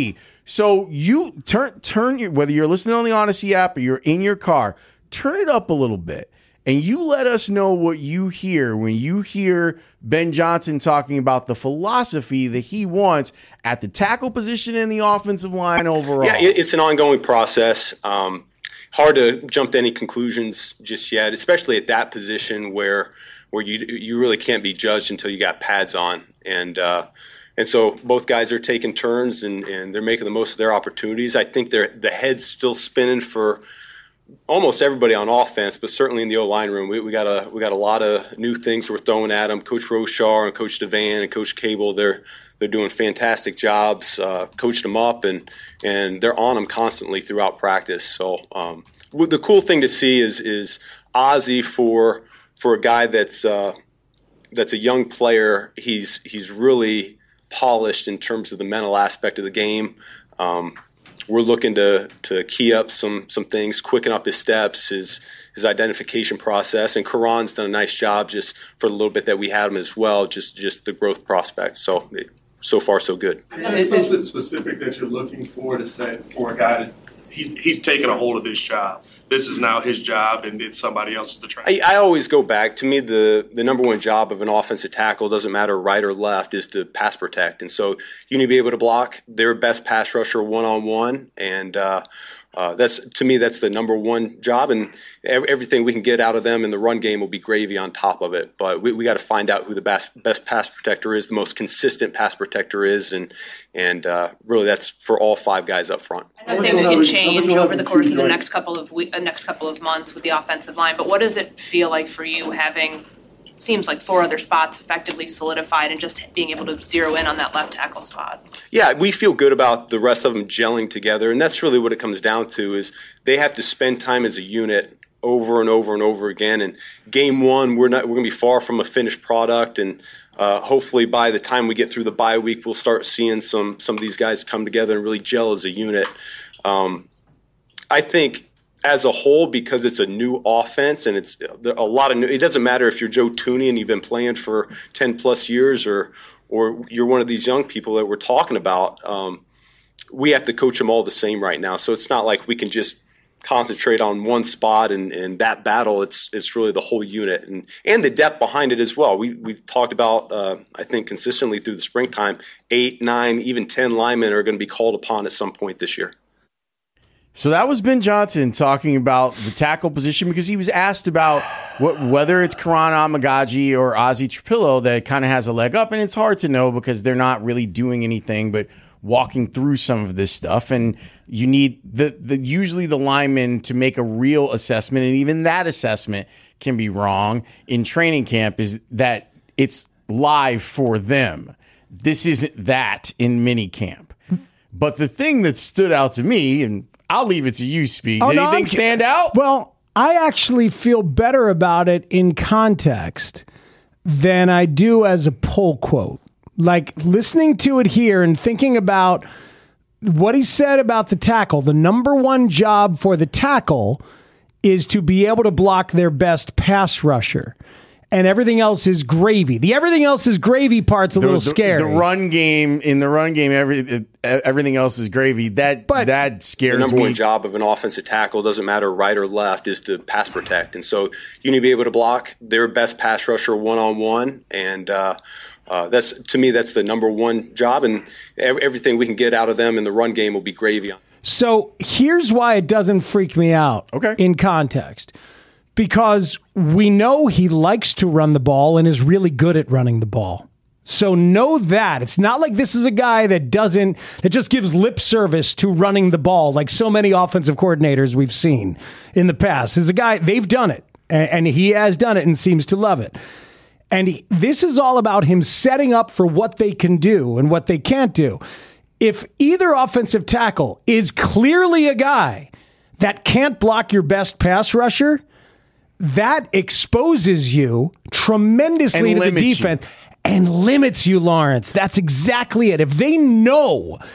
So you turn turn your, whether you're listening on the Odyssey app or you're in your car, turn it up a little bit. And you let us know what you hear when you hear Ben Johnson talking about the philosophy that he wants at the tackle position in the offensive line overall. Yeah, it's an ongoing process. Um, hard to jump to any conclusions just yet, especially at that position where where you you really can't be judged until you got pads on. And uh, and so both guys are taking turns and, and they're making the most of their opportunities. I think they're the head's still spinning for almost everybody on offense, but certainly in the O-line room, we, we got a we got a lot of new things we're throwing at them. Coach Rochar and Coach Devan and Coach Cable, they're they're doing fantastic jobs, uh, coached them up, and and they're on them constantly throughout practice. So um, the cool thing to see is is Ozzie for for a guy that's uh, that's a young player. He's he's really polished in terms of the mental aspect of the game. Um, We're looking to to key up some some things, quicken up his steps, his his identification process, and Karan's done a nice job just for the little bit that we had him as well, just just the growth prospect. So so far so good. Is there something specific that you're looking for to say for a guy that he, he's taking a hold of this job? This is now his job, and it's somebody else's to try. I, I always go back. To me, the, the number one job of an offensive tackle, doesn't matter right or left, is to pass protect. And so you need to be able to block their best pass rusher one-on-one. And uh, uh, that's to me, that's the number one job. And everything we can get out of them in the run game will be gravy on top of it. But we, we got to find out who the best, best pass protector is, the most consistent pass protector is. And, and uh, really that's for all five guys up front. I know things can change over the course of the next couple of week, uh, next couple of months with the offensive line, but what does it feel like for you having, seems like four other spots effectively solidified and just being able to zero in on that left tackle spot? Yeah, we feel good about the rest of them gelling together, and that's really what it comes down to is they have to spend time as a unit over and over and over again. And game one, we're not we're going to be far from a finished product, and uh, hopefully by the time we get through the bye week, we'll start seeing some some of these guys come together and really gel as a unit. Um, I think as a whole, because it's a new offense and it's a lot of new, it doesn't matter if you're Joe Tooney and you've been playing for ten plus years or or you're one of these young people that we're talking about. Um, we have to coach them all the same right now. So it's not like we can just concentrate on one spot and, and that battle. It's it's really the whole unit and, and the depth behind it as well. We we've talked about, uh, I think, consistently through the springtime, eight, nine, even ten linemen are going to be called upon at some point this year. So that was Ben Johnson talking about the tackle position because he was asked about what, whether it's Karan Amagaji or Ozzie Trapillo that kind of has a leg up, and it's hard to know because they're not really doing anything but walking through some of this stuff, and you need the, the usually the lineman to make a real assessment, and even that assessment can be wrong in training camp, is that it's live for them. This isn't that in mini camp. But the thing that stood out to me, and I'll leave it to you, Speed. Oh, Did no, anything I'm, stand out? Well, I actually feel better about it in context than I do as a pull quote. Like listening to it here and thinking about what he said about the tackle, the number one job for the tackle is to be able to block their best pass rusher. And everything else is gravy. The everything else is gravy part's a the, little the, scary. The run game, in the run game, every everything else is gravy. That but that scares me. The number me. one job of an offensive tackle, doesn't matter right or left, is to pass protect. And so you need to be able to block their best pass rusher one-on-one. And uh, uh, that's to me, that's the number one job. And everything we can get out of them in the run game will be gravy. So here's why it doesn't freak me out okay. in context. Because we know he likes to run the ball and is really good at running the ball. So know that. It's not like this is a guy that doesn't, that just gives lip service to running the ball like so many offensive coordinators we've seen in the past. This is a guy, they've done it, and he has done it and seems to love it. And he, this is all about him setting up for what they can do and what they can't do. If either offensive tackle is clearly a guy that can't block your best pass rusher, that exposes you tremendously to the defense you. and limits you, Lawrence. That's exactly it. If they know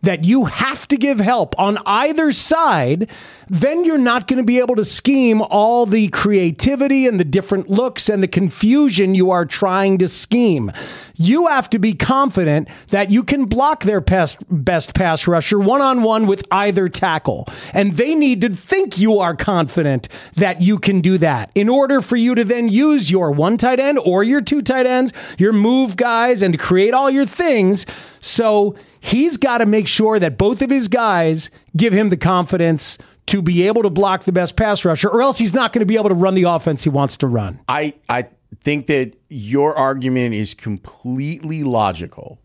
that you have to give help on either side, then you're not going to be able to scheme all the creativity and the different looks and the confusion you are trying to scheme. You have to be confident that you can block their best, best pass rusher one-on-one with either tackle. And they need to think you are confident that you can do that in order for you to then use your one tight end or your two tight ends, your move guys, and to create all your things. So he's got to make sure that both of his guys give him the confidence to be able to block the best pass rusher, or else he's not going to be able to run the offense he wants to run. I, I think that your argument is completely logical.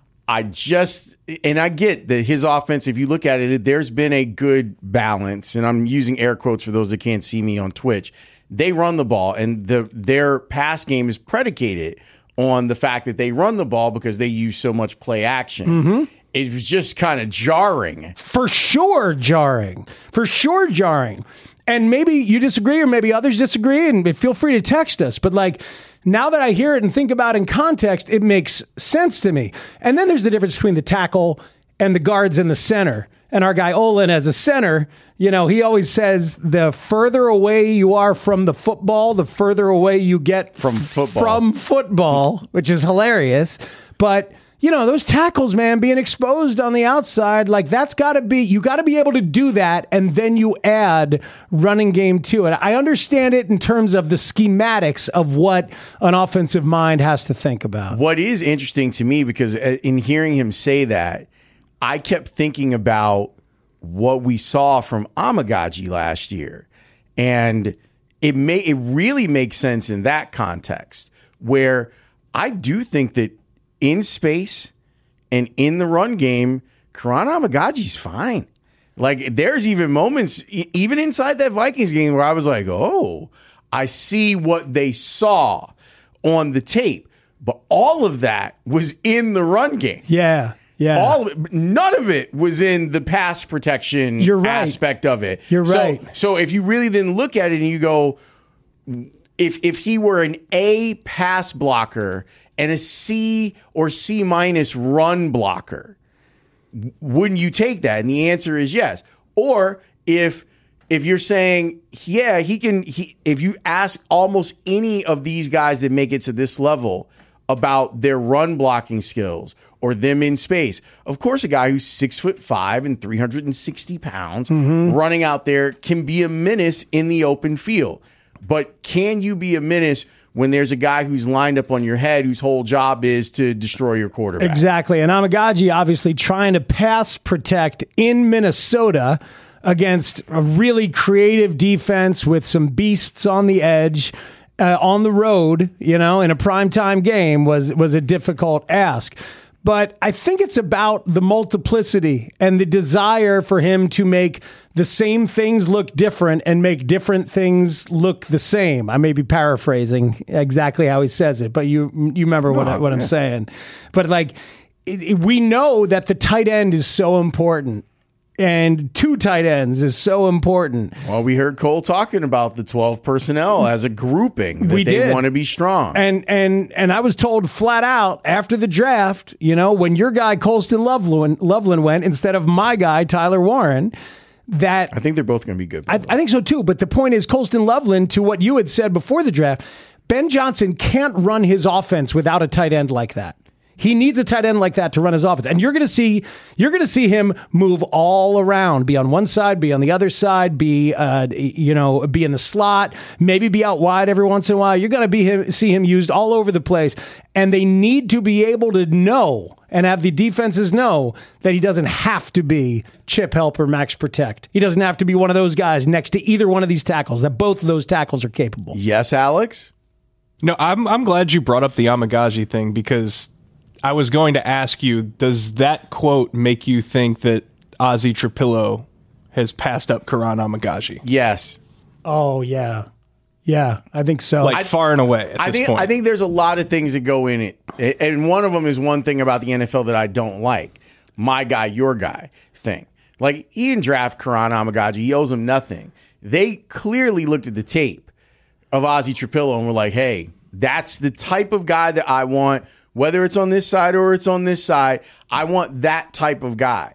I just, and I get that his offense, if you look at it, there's been a good balance, and I'm using air quotes for those that can't see me on Twitch. They run the ball, and the their pass game is predicated on the fact that they run the ball because they use so much play action. Mm-hmm. It was just kind of jarring. For sure jarring. For sure jarring. And maybe you disagree or maybe others disagree, and feel free to text us. But like, now that I hear it and think about it in context, it makes sense to me. And then there's the difference between the tackle and the guards in the center. And our guy Olin as a center, you know, he always says the further away you are from the football, the further away you get from football. From football, which is hilarious. But you know, those tackles, man, being exposed on the outside, like that's got to be, you got to be able to do that, and then you add running game to it. I understand it in terms of the schematics of what an offensive mind has to think about. What is interesting to me, because in hearing him say that, I kept thinking about what we saw from Amagaji last year. And it may it really makes sense in that context, where I do think that in space and in the run game, Karan Amagaji's fine. Like, there's even moments, e- even inside that Vikings game, where I was like, oh, I see what they saw on the tape. But all of that was in the run game. Yeah, yeah. All of it, none of it was in the pass protection You're right. aspect of it. You're so, right. So if you really then look at it and you go, if if he were an A pass blocker and a C or C minus run blocker, wouldn't you take that? And the answer is yes. Or if if you're saying, yeah, he can, he, if you ask almost any of these guys that make it to this level about their run blocking skills or them in space, of course, a guy who's six foot five and three hundred sixty pounds Mm-hmm. running out there can be a menace in the open field. But can you be a menace when there's a guy who's lined up on your head whose whole job is to destroy your quarterback? Exactly. And Amagaji obviously trying to pass protect in Minnesota against a really creative defense with some beasts on the edge, uh, on the road, you know, in a primetime game was was a difficult ask. But I think it's about the multiplicity and the desire for him to make the same things look different and make different things look the same. I may be paraphrasing exactly how he says it, but you you remember what, No, I, what I'm yeah. saying. But like, it, it, we know that the tight end is so important. And two tight ends is so important. Well, we heard Cole talking about the twelve personnel as a grouping that We they did. want to be strong. And and and I was told flat out after the draft, you know, when your guy Colston Loveland, Loveland went instead of my guy Tyler Warren, that I think they're both going to be good. I, I think so too. But the point is, Colston Loveland, to what you had said before the draft, Ben Johnson can't run his offense without a tight end like that. He needs a tight end like that to run his offense. And you're going to see you're going to see him move all around, be on one side, be on the other side, be uh, you know, be in the slot, maybe be out wide every once in a while. You're going to be him, see him used all over the place. And they need to be able to know and have the defenses know that he doesn't have to be chip help or max protect. He doesn't have to be one of those guys next to either one of these tackles, that both of those tackles are capable. Yes, Alex? No, I'm I'm glad you brought up the Amagaji thing, because I was going to ask you, does that quote make you think that Ozzy Trapillo has passed up Karan Amagaji? Yes. Oh, yeah. Yeah, I think so. Like, far and away at I this think point. I think there's a lot of things that go in it. And one of them is one thing about the N F L that I don't like. My guy, your guy thing. Like, he didn't draft Karan Amagaji. He owes him nothing. They clearly looked at the tape of Ozzy Trapillo and were like, hey, that's the type of guy that I want. Whether it's on this side or it's on this side, I want that type of guy.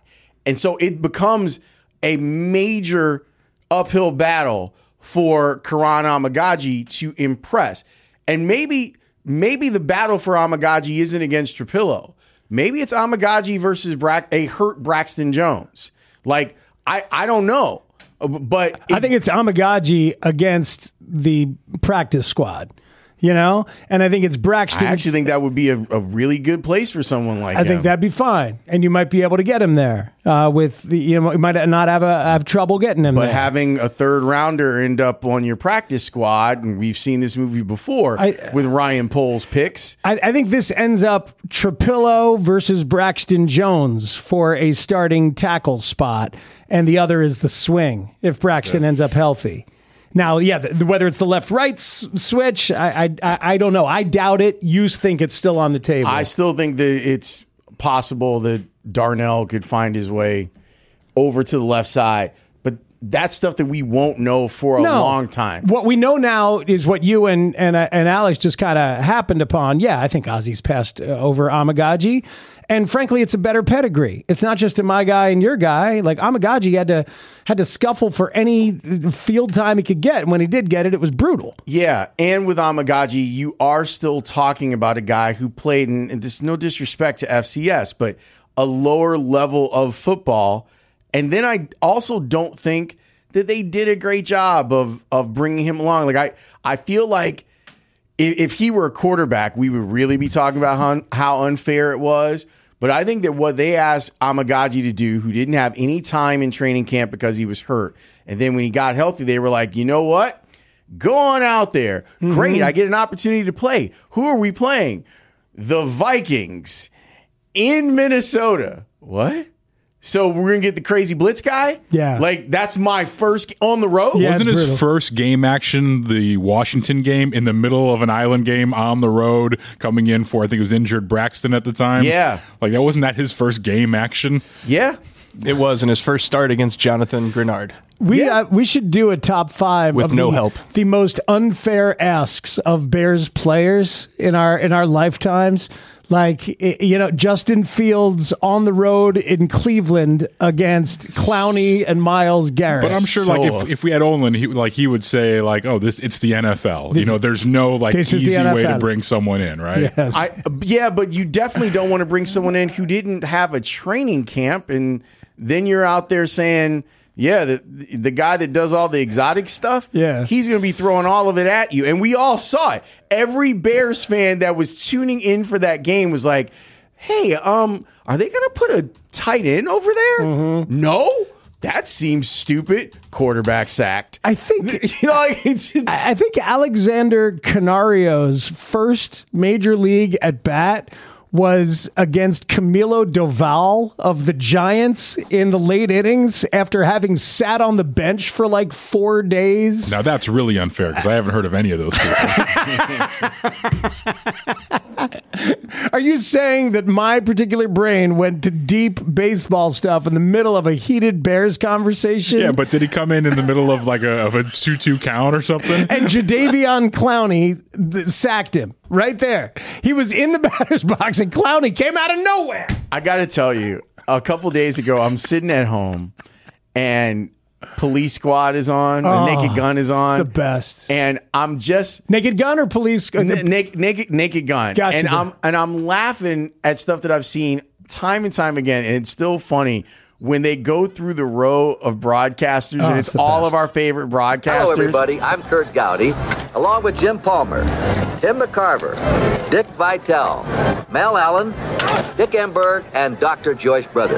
And so it becomes a major uphill battle for Karan Amagaji to impress. And maybe maybe the battle for Amagaji isn't against Trapillo. Maybe it's Amagaji versus Bra- a hurt Braxton Jones. Like, I, I don't know. But it, I think it's Amagaji against the practice squad. You know, and I think it's Braxton. I actually think that would be a, a really good place for someone like I him. think that'd be fine, and you might be able to get him there. Uh, with the, you know, you might not have a have trouble getting him. But there. having a third rounder end up on your practice squad, and we've seen this movie before I, with Ryan Poles picks. I, I think this ends up Trapillo versus Braxton Jones for a starting tackle spot, and the other is the swing if Braxton yes. ends up healthy. Now, yeah, the, whether it's the left-right s- switch, I, I I don't know. I doubt it. You think it's still on the table. I still think that it's possible that Darnell could find his way over to the left side. But that's stuff that we won't know for a no. long time. What we know now is what you and and, and Alex just kind of happened upon. Yeah, I think Ozzy's passed uh, over Amagaji. And frankly, it's a better pedigree. It's not just a my guy and your guy. Like Amagaji had to had to scuffle for any field time he could get. And when he did get it, it was brutal. Yeah, and with Amagaji, you are still talking about a guy who played, in, and this is no disrespect to F C S, but a lower level of football. And then I also don't think that they did a great job of of bringing him along. Like I, I feel like if, if he were a quarterback, we would really be talking about how, how unfair it was. But I think that what they asked Amagaji to do, who didn't have any time in training camp because he was hurt, and then when he got healthy, they were like, you know what? Go on out there. Mm-hmm. Great, I get an opportunity to play. Who are we playing? The Vikings in Minnesota. What? So we're going to get the crazy blitz guy? Yeah. Like, that's my first on the road? Yeah, Wasn't his brutal. first game action the Washington game in the middle of an Island game on the road coming in for, I think it was injured Braxton at the time? Yeah. Like, that wasn't that his first game action? Yeah. It was in his first start against Jonathan Grenard. We yeah. uh, we should do a top five with of no the, help. The most unfair asks of Bears players in our in our lifetimes. Like, you know, Justin Fields on the road in Cleveland against Clowney and Myles Garrett. But I'm sure, so, like, if, if we had Olin, he like he would say, like, "Oh, this it's the N F L." This, you know, there's no like easy way to bring someone in, right? Yes. I, yeah, but you definitely don't want to bring someone in who didn't have a training camp, and then you're out there saying, yeah, the the guy that does all the exotic stuff, yeah, he's going to be throwing all of it at you. And we all saw it. Every Bears fan that was tuning in for that game was like, hey, um, are they going to put a tight end over there? Mm-hmm. No? That seems stupid. Quarterback sacked. I think you know, like it's, it's, I think Alexander Canario's first major league at bat was against Camilo Doval of the Giants in the late innings after having sat on the bench for like four days. Now that's really unfair because I haven't heard of any of those people. Are you saying that my particular brain went to deep baseball stuff in the middle of a heated Bears conversation? Yeah, but did he come in in the middle of like a of a two two count or something? And Jadeveon Clowney th- sacked him right there. He was in the batter's box and Clowney came out of nowhere. I got to tell you, a couple days ago, I'm sitting at home and Police Squad is on. Oh, Naked Gun is on. It's the best. And I'm just Naked Gun or Police N- naked, naked Naked Gun. Gotcha. And I'm and I'm laughing at stuff that I've seen time and time again, and it's still funny when they go through the row of broadcasters, oh, and it's, it's all best. of our favorite broadcasters. Hello, everybody. I'm Kurt Gowdy, along with Jim Palmer, Tim McCarver, Dick Vitale, Mel Allen, Dick Enberg, and Doctor Joyce Brothers.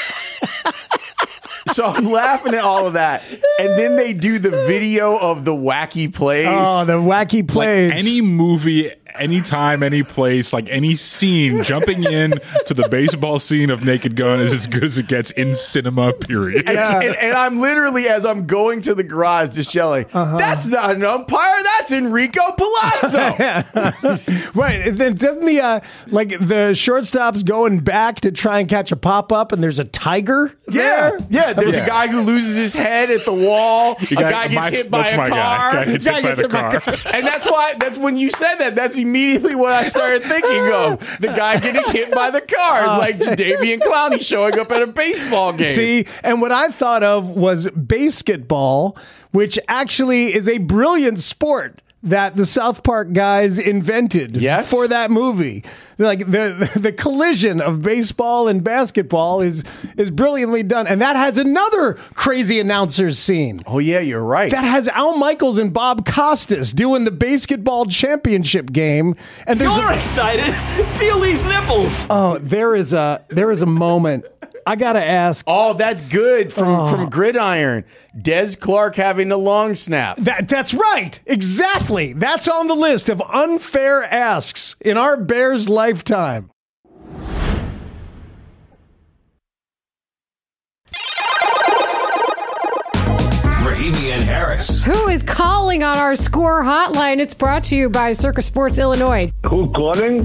So I'm laughing at all of that. And then they do the video of the wacky plays. Oh, the wacky plays. Like any movie, anytime, any place, like any scene, jumping in to the baseball scene of Naked Gun is as good as it gets in cinema, period. Yeah. And, and I'm literally, as I'm going to the garage, just yelling, uh-huh. that's not an umpire, that's Enrico Palazzo. Right. Then doesn't the, uh, like, the shortstop's going back to try and catch a pop-up and there's a tiger Yeah. there? Yeah. There's Yeah. a guy who loses his head at the wall. You a got- guy gets my- hit by that's a my car. guy. Guy gets Guy hit by gets the hit by car. And that's why, that's when you said that, that's immediately what I started thinking of. The guy getting hit by the cars, Uh, like Jadeveon Clowney showing up at a baseball game. See, and what I thought of was basketball, which actually is a brilliant sport that the South Park guys invented Yes. for that movie. Like the the collision of baseball and basketball is is brilliantly done, and that has another crazy announcers scene. Oh yeah, you're right. That has Al Michaels and Bob Costas doing the basketball championship game, and there's You're a, excited. Feel these nipples. oh, there is a there is a moment. I gotta ask. Oh, that's good from, from Gridiron. Des Clark having the long snap. That that's right. Exactly. That's on the list of unfair asks in our Bears lifetime. Rahimi and Harris. Who is calling on our score hotline? It's brought to you by Circus Sports Illinois. Who's calling?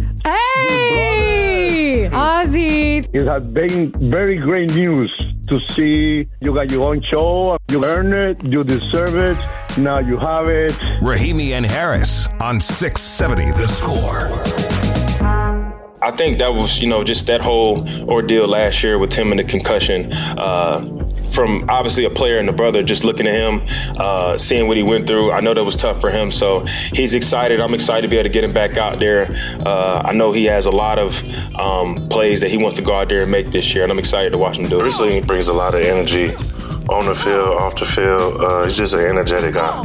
Hey, Ozzy. It has been very great news to see you got your own show. You earned it. You deserve it. Now you have it. Rahimi and Harris on six seventy The Score. I think that was, you know, just that whole ordeal last year with him and the concussion. Uh, from obviously a player and a brother, just looking at him, uh, seeing what he went through. I know that was tough for him. So he's excited. I'm excited to be able to get him back out there. Uh, I know he has a lot of um, plays that he wants to go out there and make this year, and I'm excited to watch him do it. Wrestling brings a lot of energy on the field, off the field. Uh, he's just an energetic guy.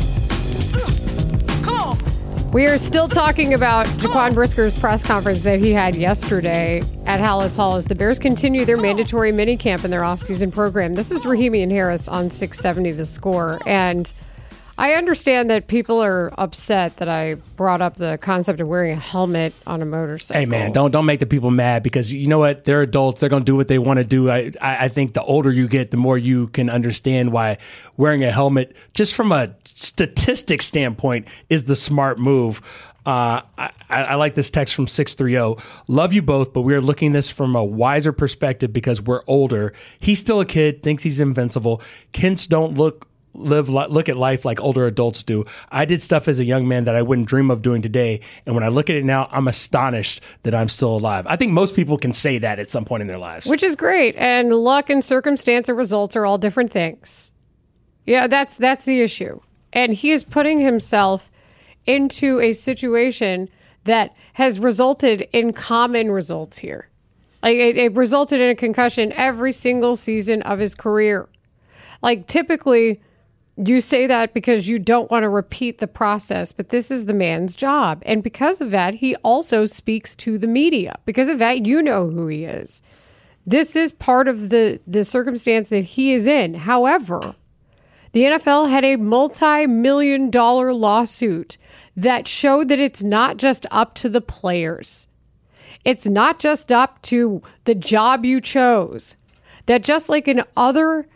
We are still talking about Jaquan Brisker's press conference that he had yesterday at Hallis Hall as the Bears continue their mandatory minicamp in their offseason program. This is Rahimi and Harris on six seventy The Score. And I understand that people are upset that I brought up the concept of wearing a helmet on a motorcycle. Hey man, don't don't make the people mad, because you know what? They're adults. They're going to do what they want to do. I, I I think the older you get, the more you can understand why wearing a helmet, just from a statistic standpoint, is the smart move. Uh, I, I like this text from six three zero. Love you both, but we are looking at this from a wiser perspective because we're older. He's still a kid, thinks he's invincible. Kids don't look live look at life like older adults do. I did stuff as a young man that I wouldn't dream of doing today, and when I look at it now, I'm astonished that I'm still alive. I think most people can say that at some point in their lives. Which is great. And luck and circumstance and results are all different things. Yeah, that's that's the issue. And he is putting himself into a situation that has resulted in common results here. Like it, it resulted in a concussion every single season of his career. Like typically you say that because you don't want to repeat the process, but this is the man's job. And because of that, he also speaks to the media. Because of that, you know who he is. This is part of the, the circumstance that he is in. However, the N F L had a multi-million dollar lawsuit that showed that it's not just up to the players. It's not just up to the job you chose. That just like in other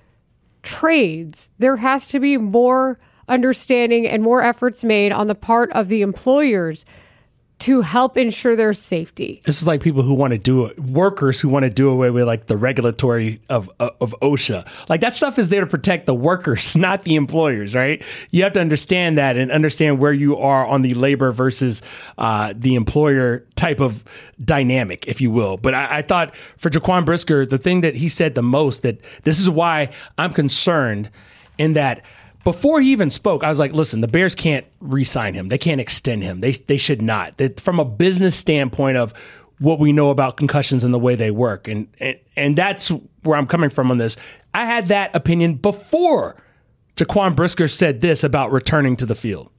trades, there has to be more understanding and more efforts made on the part of the employers to help ensure their safety. This is like people who want to do it, workers who want to do away with like the regulatory of, of of OSHA. Like that stuff is there to protect the workers, not the employers, right? You have to understand that and understand where you are on the labor versus uh, the employer type of dynamic, if you will. But I, I thought for Jaquan Brisker, the thing that he said the most, that this is why I'm concerned in that before he even spoke, I was like, listen, the Bears can't re-sign him. They can't extend him. They they should not. That from a business standpoint of what we know about concussions and the way they work. And, and and that's where I'm coming from on this. I had that opinion before Jaquan Brisker said this about returning to the field.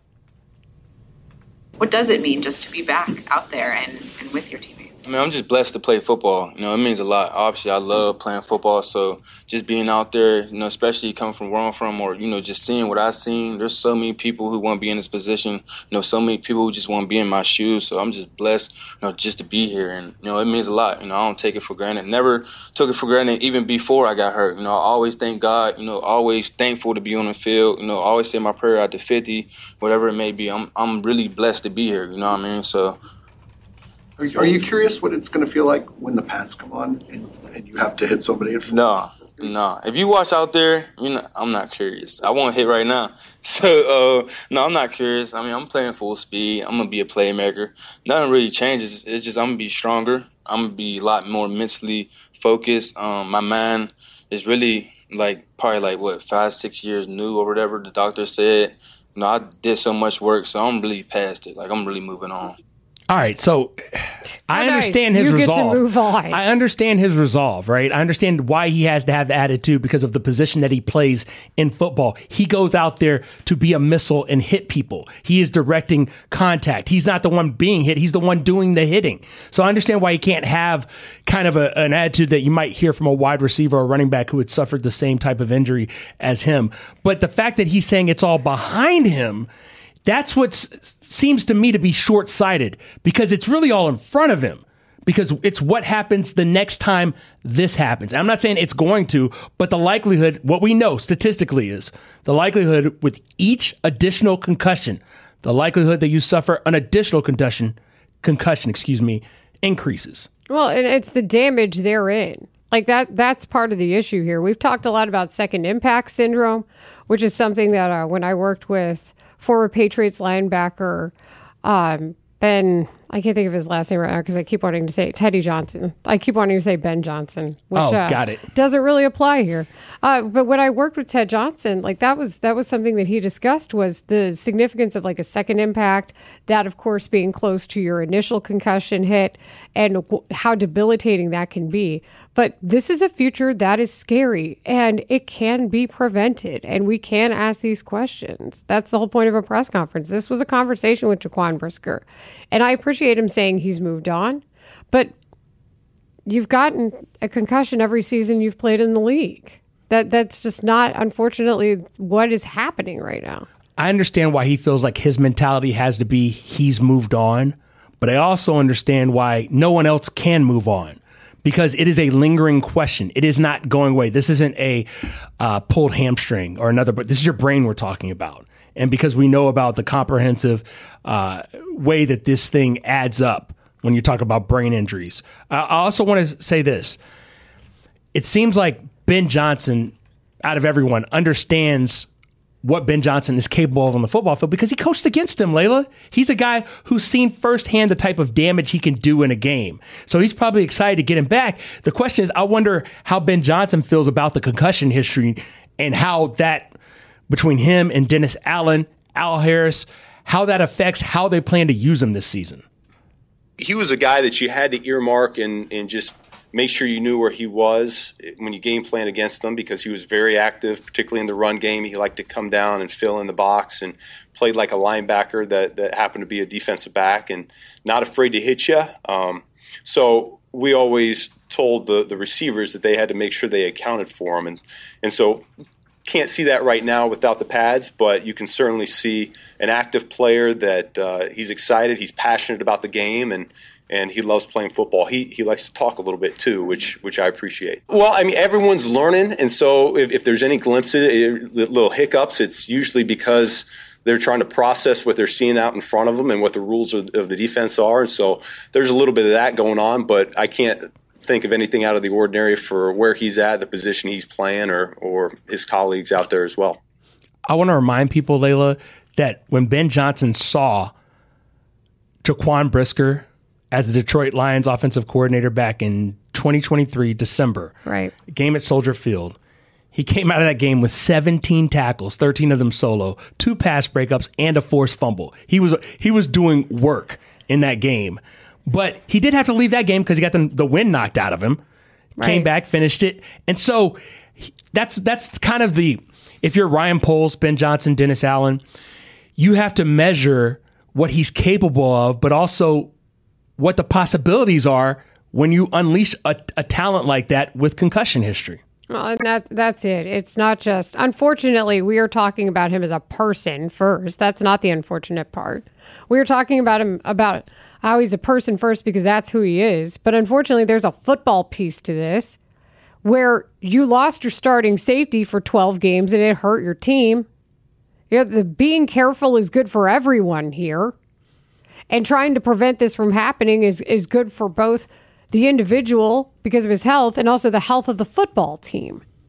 What does it mean just to be back out there and, and with your teammates? I mean, I'm just blessed to play football. You know, it means a lot. Obviously, I love playing football. So just being out there, you know, especially coming from where I'm from, or, you know, just seeing what I've seen, there's so many people who want to be in this position. You know, so many people who just want to be in my shoes. So I'm just blessed, you know, just to be here. And, you know, it means a lot. You know, I don't take it for granted. Never took it for granted even before I got hurt. You know, I always thank God, you know, always thankful to be on the field. You know, I always say my prayer at the fifty, whatever it may be. I'm I'm really blessed to be here. You know what I mean? So. Are you, are you curious what it's going to feel like when the pads come on and, and you have to hit somebody? In front? No, No, if you watch out there, you know I'm not curious. I won't hit right now. So uh, no, I'm not curious. I mean, I'm playing full speed. I'm gonna be a playmaker. Nothing really changes. It's just I'm gonna be stronger. I'm gonna be a lot more mentally focused. Um, my mind is really like probably like what five, six years new or whatever the doctor said. You know, I did so much work, so I'm really past it. Like I'm really moving on. All right, so I nice. understand his You get resolve. to move on. I understand his resolve, right? I understand why he has to have the attitude because of the position that he plays in football. He goes out there to be a missile and hit people. He is directing contact. He's not the one being hit. He's the one doing the hitting. So I understand why he can't have kind of a, an attitude that you might hear from a wide receiver or running back who had suffered the same type of injury as him. But the fact that he's saying it's all behind him, that's what seems to me to be short-sighted because it's really all in front of him because it's what happens the next time this happens. I'm not saying it's going to, but the likelihood, what we know statistically is the likelihood with each additional concussion, the likelihood that you suffer an additional concussion, concussion, excuse me, increases. Well, and it's the damage therein. Like that, that's part of the issue here. We've talked a lot about second impact syndrome, which is something that uh, when I worked with former Patriots linebacker, um, Ben, I can't think of his last name right now because I keep wanting to say Teddy Johnson. I keep wanting to say Ben Johnson, which oh, uh, got it. doesn't really apply here. Uh, but when I worked with Ted Johnson, like that was that was something that he discussed was the significance of like a second impact, that of course being close to your initial concussion hit and w- how debilitating that can be. But this is a future that is scary and it can be prevented and we can ask these questions. That's the whole point of a press conference. This was a conversation with Jaquan Brisker. And I appreciate him saying he's moved on, but you've gotten a concussion every season you've played in the league. That that's just not, unfortunately, what is happening right now. I understand why he feels like his mentality has to be he's moved on, but I also understand why no one else can move on. Because it is a lingering question. It is not going away. This isn't a uh, pulled hamstring or another, but this is your brain we're talking about. And because we know about the comprehensive uh, way that this thing adds up when you talk about brain injuries. I also want to say this. It seems like Ben Johnson, out of everyone, understands what Ben Johnson is capable of on the football field because he coached against him, Layla. He's a guy who's seen firsthand the type of damage he can do in a game. So he's probably excited to get him back. The question is, I wonder how Ben Johnson feels about the concussion history and how that, between him and Dennis Allen, Al Harris, how that affects how they plan to use him this season. He was a guy that you had to earmark and, and just make sure you knew where he was when you game plan against him because he was very active, particularly in the run game. He liked to come down and fill in the box and played like a linebacker that, that happened to be a defensive back and not afraid to hit you. Um, so we always told the, the receivers that they had to make sure they accounted for him. And, and so can't see that right now without the pads, but you can certainly see an active player that uh, he's excited, he's passionate about the game, and and he loves playing football. He he likes to talk a little bit too, which which I appreciate. Well, I mean, everyone's learning, and so if, if there's any glimpses, little hiccups, it's usually because they're trying to process what they're seeing out in front of them and what the rules of, of the defense are. And so there's a little bit of that going on, but I can't think of anything out of the ordinary for where he's at, the position he's playing, or or his colleagues out there as well. I want to remind people, Layla, that when Ben Johnson saw Jaquan Brisker as the Detroit Lions offensive coordinator back in twenty twenty-three, December, right, game at Soldier Field, he came out of that game with seventeen tackles, thirteen of them solo, two pass breakups, and a forced fumble. He was he was doing work in that game. But he did have to leave that game because he got the, the wind knocked out of him, right. Came back, finished it. And so that's that's kind of the, if you're Ryan Poles, Ben Johnson, Dennis Allen, you have to measure what he's capable of, but also what the possibilities are when you unleash a, a talent like that with concussion history. Well, and that that's it. It's not just, unfortunately, we are talking about him as a person first. That's not the unfortunate part. We are talking about him, about how he's a person first because that's who he is. But unfortunately, there's a football piece to this where you lost your starting safety for twelve games and it hurt your team. You know, the being careful is good for everyone here. And trying to prevent this from happening is, is good for both the individual because of his health and also the health of the football team.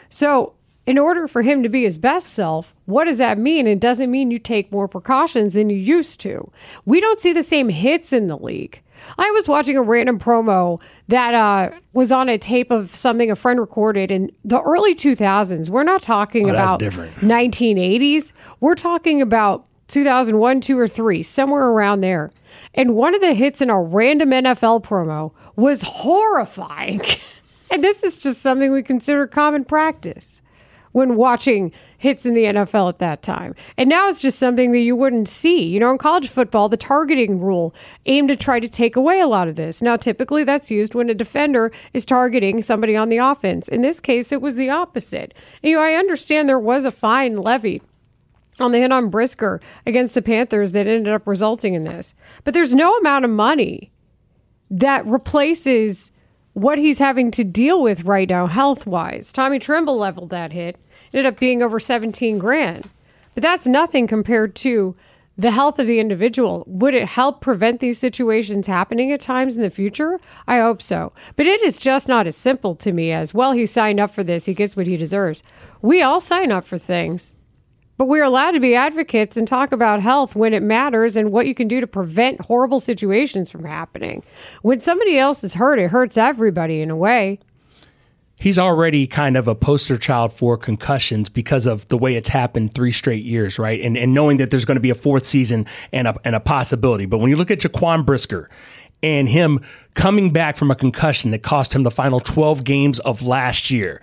So in order for him to be his best self, what does that mean? It doesn't mean you take more precautions than you used to. We don't see the same hits in the league. I was watching a random promo that uh, was on a tape of something a friend recorded in the early two thousands. We're not talking Oh, that's about different. nineteen eighties. We're talking about two thousand one, two, or three, somewhere around there. And one of the hits in a random N F L promo was horrifying. And this is just something we consider common practice when watching hits in the N F L at that time. And now it's just something that you wouldn't see. You know, in college football, the targeting rule aimed to try to take away a lot of this. Now, typically that's used when a defender is targeting somebody on the offense. In this case, it was the opposite. And, you know, I understand there was a fine levied on the hit on Brisker against the Panthers that ended up resulting in this. But there's no amount of money that replaces what he's having to deal with right now health-wise. Tommy Tremble leveled that hit. Ended up being over seventeen grand. But that's nothing compared to the health of the individual. Would it help prevent these situations happening at times in the future? I hope so. But it is just not as simple to me as, well, he signed up for this, he gets what he deserves. We all sign up for things. But we're allowed to be advocates and talk about health when it matters and what you can do to prevent horrible situations from happening. When somebody else is hurt, it hurts everybody in a way. He's already kind of a poster child for concussions because of the way it's happened three straight years, right? And and knowing that there's going to be a fourth season and a, and a possibility. But when you look at Jaquan Brisker and him coming back from a concussion that cost him the final twelve games of last year,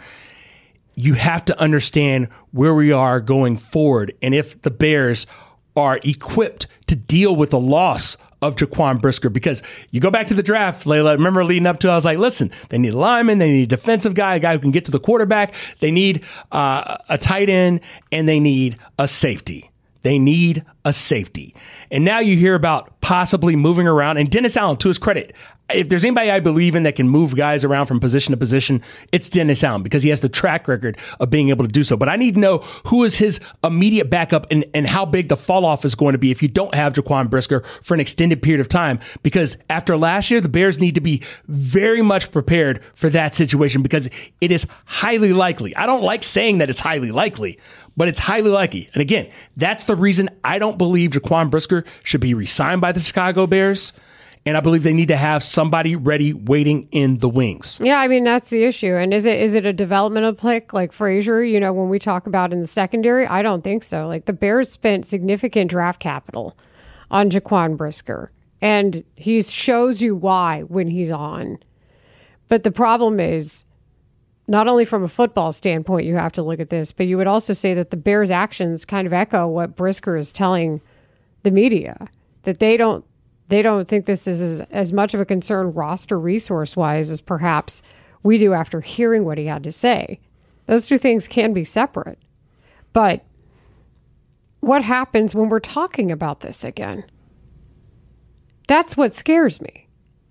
you have to understand where we are going forward and if the Bears are equipped to deal with the loss of Jaquan Brisker. Because you go back to the draft, Layla, remember leading up to it, I was like, listen, they need a lineman, they need a defensive guy, a guy who can get to the quarterback, they need uh, a tight end, and they need a safety. They need a safety. And now you hear about possibly moving around. And Dennis Allen, to his credit, if there's anybody I believe in that can move guys around from position to position, it's Dennis Allen because he has the track record of being able to do so. But I need to know who is his immediate backup and, and how big the fall off is going to be if you don't have Jaquan Brisker for an extended period of time. Because after last year, the Bears need to be very much prepared for that situation because it is highly likely. I don't like saying that it's highly likely, but it's highly likely. And again, that's the reason I don't believe Jaquan Brisker should be re-signed by the Chicago Bears. And I believe they need to have somebody ready waiting in the wings. Yeah, I mean, that's the issue. And is it is it a developmental pick like Frazier, you know, when we talk about in the secondary? I don't think so. Like the Bears spent significant draft capital on Jaquan Brisker. And he shows you why when he's on. But the problem is, not only from a football standpoint, you have to look at this, but you would also say that the Bears' actions kind of echo what Brisker is telling the media, that they don't They don't think this is as, as much of a concern roster resource-wise as perhaps we do after hearing what he had to say. Those two things can be separate. But what happens when we're talking about this again? That's what scares me.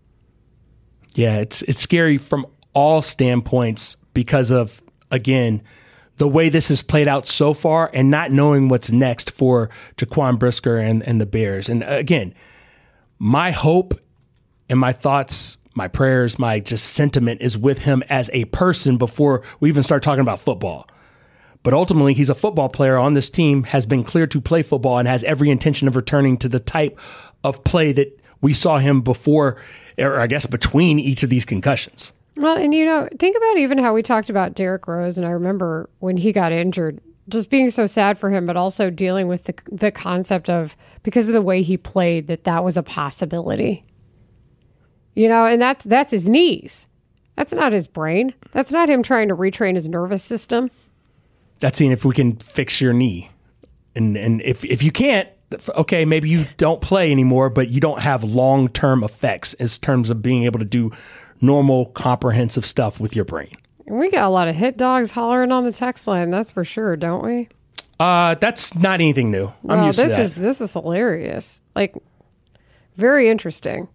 Yeah, it's it's scary from all standpoints because of, again, the way this has played out so far and not knowing what's next for Jaquan Brisker and, and the Bears. And again, my hope and my thoughts, my prayers, my just sentiment is with him as a person before we even start talking about football. But ultimately, he's a football player on this team, has been cleared to play football, and has every intention of returning to the type of play that we saw him before, or I guess between each of these concussions. Well, and you know, think about even how we talked about Derrick Rose, and I remember when he got injured, just being so sad for him, but also dealing with the the concept of, because of the way he played, that that was a possibility. You know, and that's that's his knees. That's not his brain. That's not him trying to retrain his nervous system. That's seeing if we can fix your knee. And and if, if you can't, okay, maybe you don't play anymore, but you don't have long-term effects in terms of being able to do normal, comprehensive stuff with your brain. And we got a lot of hit dogs hollering on the text line, that's for sure, don't we? Uh, that's not anything new. I'm well, used this to that. is this is hilarious. Like, very interesting.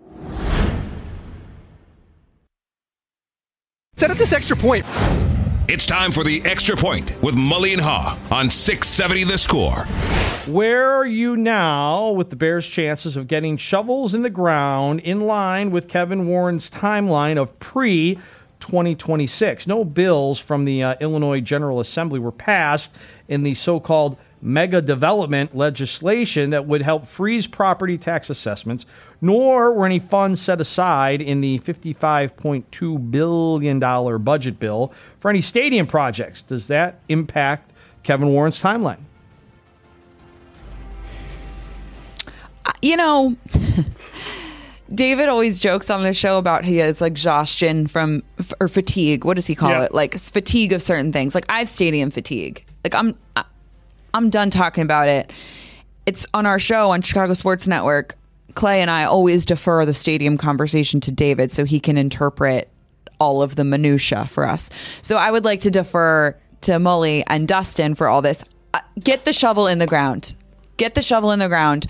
Set up this extra point. It's time for the Extra Point with Mully and Haw on six seventy The Score. Where are you now with the Bears' chances of getting shovels in the ground in line with Kevin Warren's timeline of pre twenty twenty-six. No bills from the uh, Illinois General Assembly were passed in the so-called mega development legislation that would help freeze property tax assessments, nor were any funds set aside in the fifty-five point two billion dollars budget bill for any stadium projects. Does that impact Kevin Warren's timeline? You know, David always jokes on the show about he has exhaustion from, or fatigue. What does he call Yeah. it? Like fatigue of certain things. Like I have stadium fatigue. Like I'm, I'm done talking about it. It's on our show on Chicago Sports Network. Clay and I always defer the stadium conversation to David so he can interpret all of the minutia for us. So I would like to defer to Mully and Dustin for all this. Uh, Get the shovel in the ground. Get the shovel in the ground.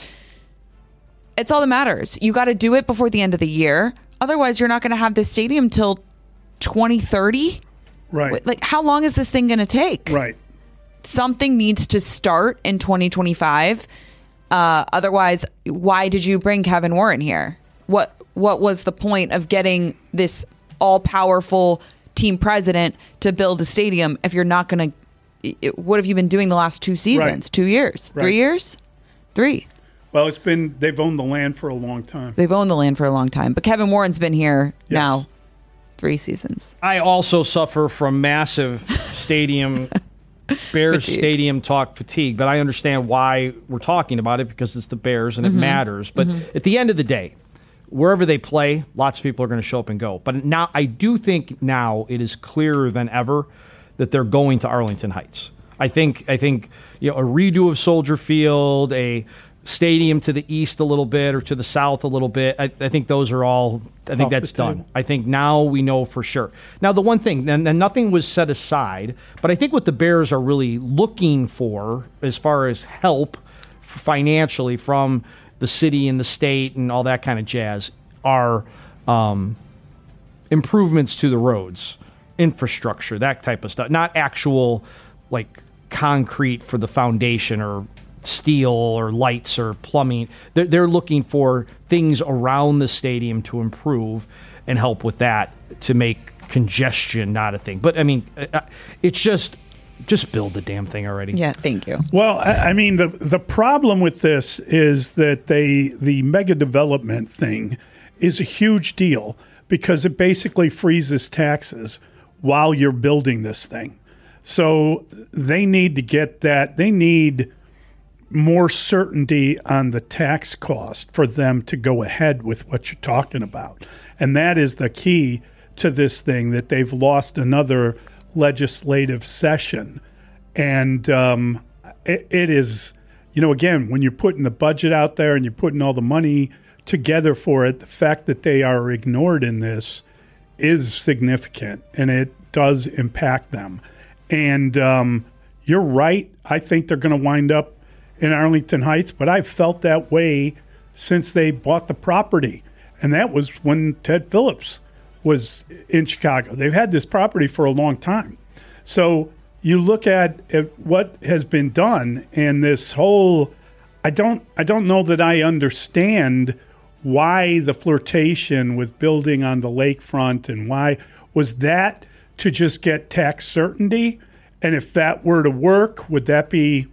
It's all that matters. You got to do it before the end of the year. Otherwise, you're not going to have this stadium till twenty thirty. Right. Like, how long is this thing going to take? Right. Something needs to start in twenty twenty-five. Uh, otherwise, why did you bring Kevin Warren here? What What was the point of getting this all-powerful team president to build a stadium if you're not going to? What have you been doing the last two seasons? Right. Two years? Right. Three years? Three. Well, it's been they've owned the land for a long time. They've owned the land for a long time. But Kevin Warren's been here Yes. now three seasons. I also suffer from massive stadium, Bears Fatigue. stadium talk fatigue, but I understand why we're talking about it because it's the Bears and Mhm. it matters. But Mhm. at the end of the day, wherever they play, lots of people are going to show up and go. But now I do think now it is clearer than ever that they're going to Arlington Heights. I think I think you know a redo of Soldier Field, a stadium to the east a little bit or to the south a little bit. I, I think those are all. I think Off the that's done. table. I think now we know for sure. Now the one thing, and, and nothing was set aside, but I think what the Bears are really looking for, as far as help financially from the city and the state and all that kind of jazz, are um, improvements to the roads, infrastructure, that type of stuff. Not actual like concrete for the foundation or steel or lights or plumbing. They're, they're looking for things around the stadium to improve and help with that to make congestion not a thing. But I mean, uh, it's just just build the damn thing already. Yeah, thank you. Well, I, I mean, the the problem with this is that they the mega development thing is a huge deal because it basically freezes taxes while you're building this thing. So they need to get that. They need more certainty on the tax cost for them to go ahead with what you're talking about. And that is the key to this thing, that they've lost another legislative session. And um, it, it is, you know, again, when you're putting the budget out there and you're putting all the money together for it, the fact that they are ignored in this is significant, and it does impact them. And um, you're right. I think they're going to wind up in Arlington Heights, but I've felt that way since they bought the property. And that was when Ted Phillips was in Chicago. They've had this property for a long time. So you look at, at what has been done, and this whole, I don't, I don't know that I understand why the flirtation with building on the lakefront, and why was that to just get tax certainty? And if that were to work, would that be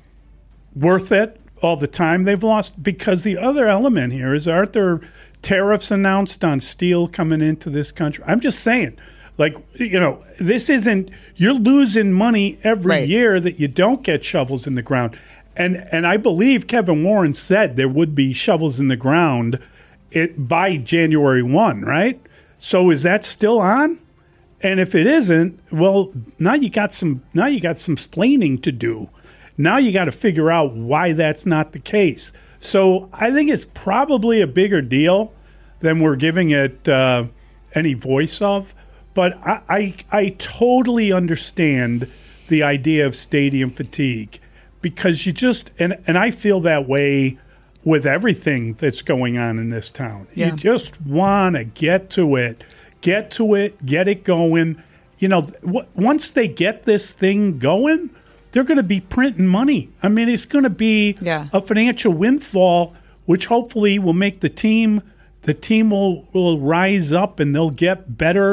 worth it all the time they've lost? Because the other element here is, aren't there tariffs announced on steel coming into this country? I'm just saying, like, you know, this isn't, you're losing money every Right. year that you don't get shovels in the ground. And and I believe Kevin Warren said there would be shovels in the ground it by January first, right? So is that still on? And if it isn't, well, now you got some now you got some splaining to do. Now you got to figure out why that's not the case. So I think it's probably a bigger deal than we're giving it uh, any voice of. But I, I I totally understand the idea of stadium fatigue, because you just and and I feel that way with everything that's going on in this town. Yeah. You just want to get to it, get to it, get it going. You know, w- once they get this thing going, they're going to be printing money. I mean, it's going to be Yeah. a financial windfall, which hopefully will make the team, the team will, will rise up, and they'll get better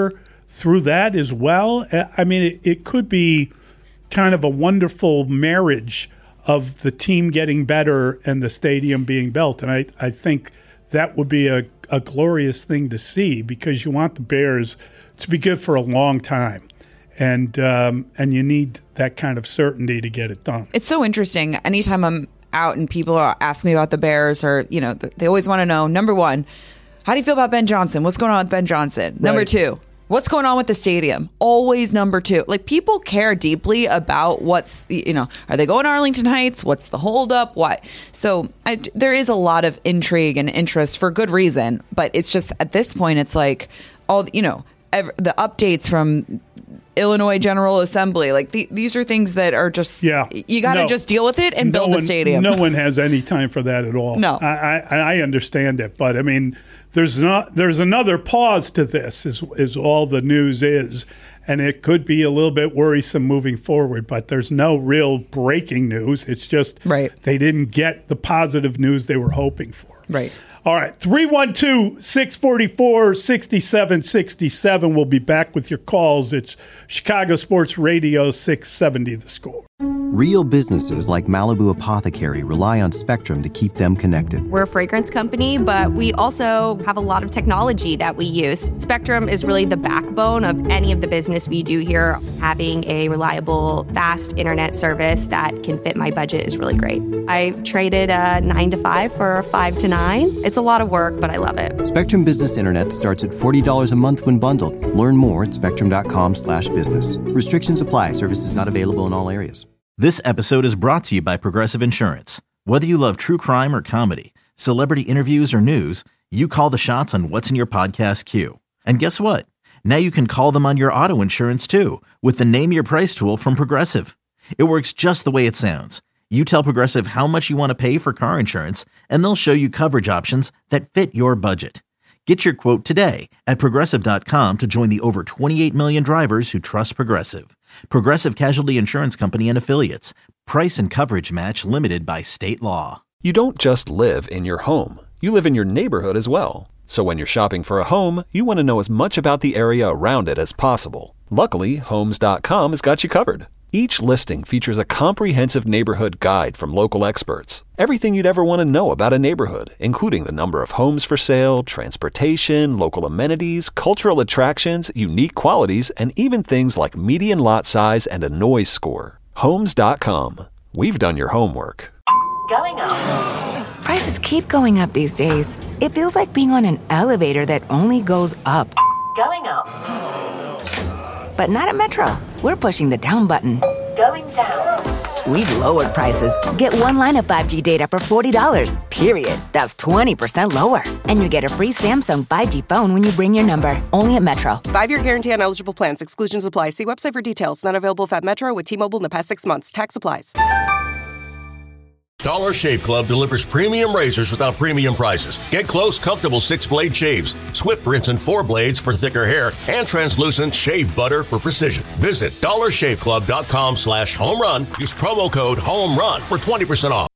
through that as well. I mean, it, it could be kind of a wonderful marriage of the team getting better and the stadium being built. And I, I think that would be a, a glorious thing to see, because you want the Bears to be good for a long time. And um, and you need that kind of certainty to get it done. It's so interesting. Anytime I'm out and people are asking me about the Bears, or, you know, they always want to know, number one, how do you feel about Ben Johnson? What's going on with Ben Johnson? Number Right. two, what's going on with the stadium? Always number two. Like, people care deeply about what's, you know, are they going to Arlington Heights? What's the holdup? What? So I, there is a lot of intrigue and interest for good reason. But it's just, at this point, it's like all, you know, ev- the updates from Illinois General Assembly, like the, these are things that are just, yeah, you got to No. just deal with it and No build the one- stadium. No one has any time for that at all. No. I, I, I understand it, but I mean, there's not there's another pause to this, is is all the news is, and it could be a little bit worrisome moving forward. But there's no real breaking news. It's just right. they didn't get the positive news they were hoping for. Right. All right, three one two, six four four, six seven six seven. We'll be back with your calls. It's Chicago Sports Radio, six seventy The Score. Real businesses like Malibu Apothecary rely on Spectrum to keep them connected. We're a fragrance company, but we also have a lot of technology that we use. Spectrum is really the backbone of any of the business we do here. Having a reliable, fast internet service that can fit my budget is really great. I traded a nine to five for a five to nine. It's a lot of work, but I love it. Spectrum Business Internet starts at forty dollars a month when bundled. Learn more at spectrum.com slash business. Restrictions apply. Services not available in all areas. This episode is brought to you by Progressive Insurance. Whether you love true crime or comedy, celebrity interviews or news, you call the shots on what's in your podcast queue. And guess what? Now you can call them on your auto insurance too, with the Name Your Price tool from Progressive. It works just the way it sounds. You tell Progressive how much you want to pay for car insurance, and they'll show you coverage options that fit your budget. Get your quote today at Progressive dot com to join the over twenty-eight million drivers who trust Progressive. Progressive Casualty Insurance Company and Affiliates. Price and coverage match limited by state law. You don't just live in your home. You live in your neighborhood as well. So when you're shopping for a home, you want to know as much about the area around it as possible. Luckily, Homes dot com has got you covered. Each listing features a comprehensive neighborhood guide from local experts. Everything you'd ever want to know about a neighborhood, including the number of homes for sale, transportation, local amenities, cultural attractions, unique qualities, and even things like median lot size and a noise score. Homes dot com. We've done your homework. Going up. Prices keep going up these days. It feels like being on an elevator that only goes up. Going up. But not at Metro. We're pushing the down button. Going down. We've lowered prices. Get one line of five G data for forty dollars, period. That's twenty percent lower. And you get a free Samsung five G phone when you bring your number. Only at Metro. Five-year guarantee on eligible plans. Exclusions apply. See website for details. Not available at Metro with T-Mobile in the past six months. Tax applies. Dollar Shave Club delivers premium razors without premium prices. Get close, comfortable six-blade shaves, swift rinse and four blades for thicker hair, and translucent shave butter for precision. Visit dollar shave club dot com slash home run. Use promo code HOME RUN for twenty percent off.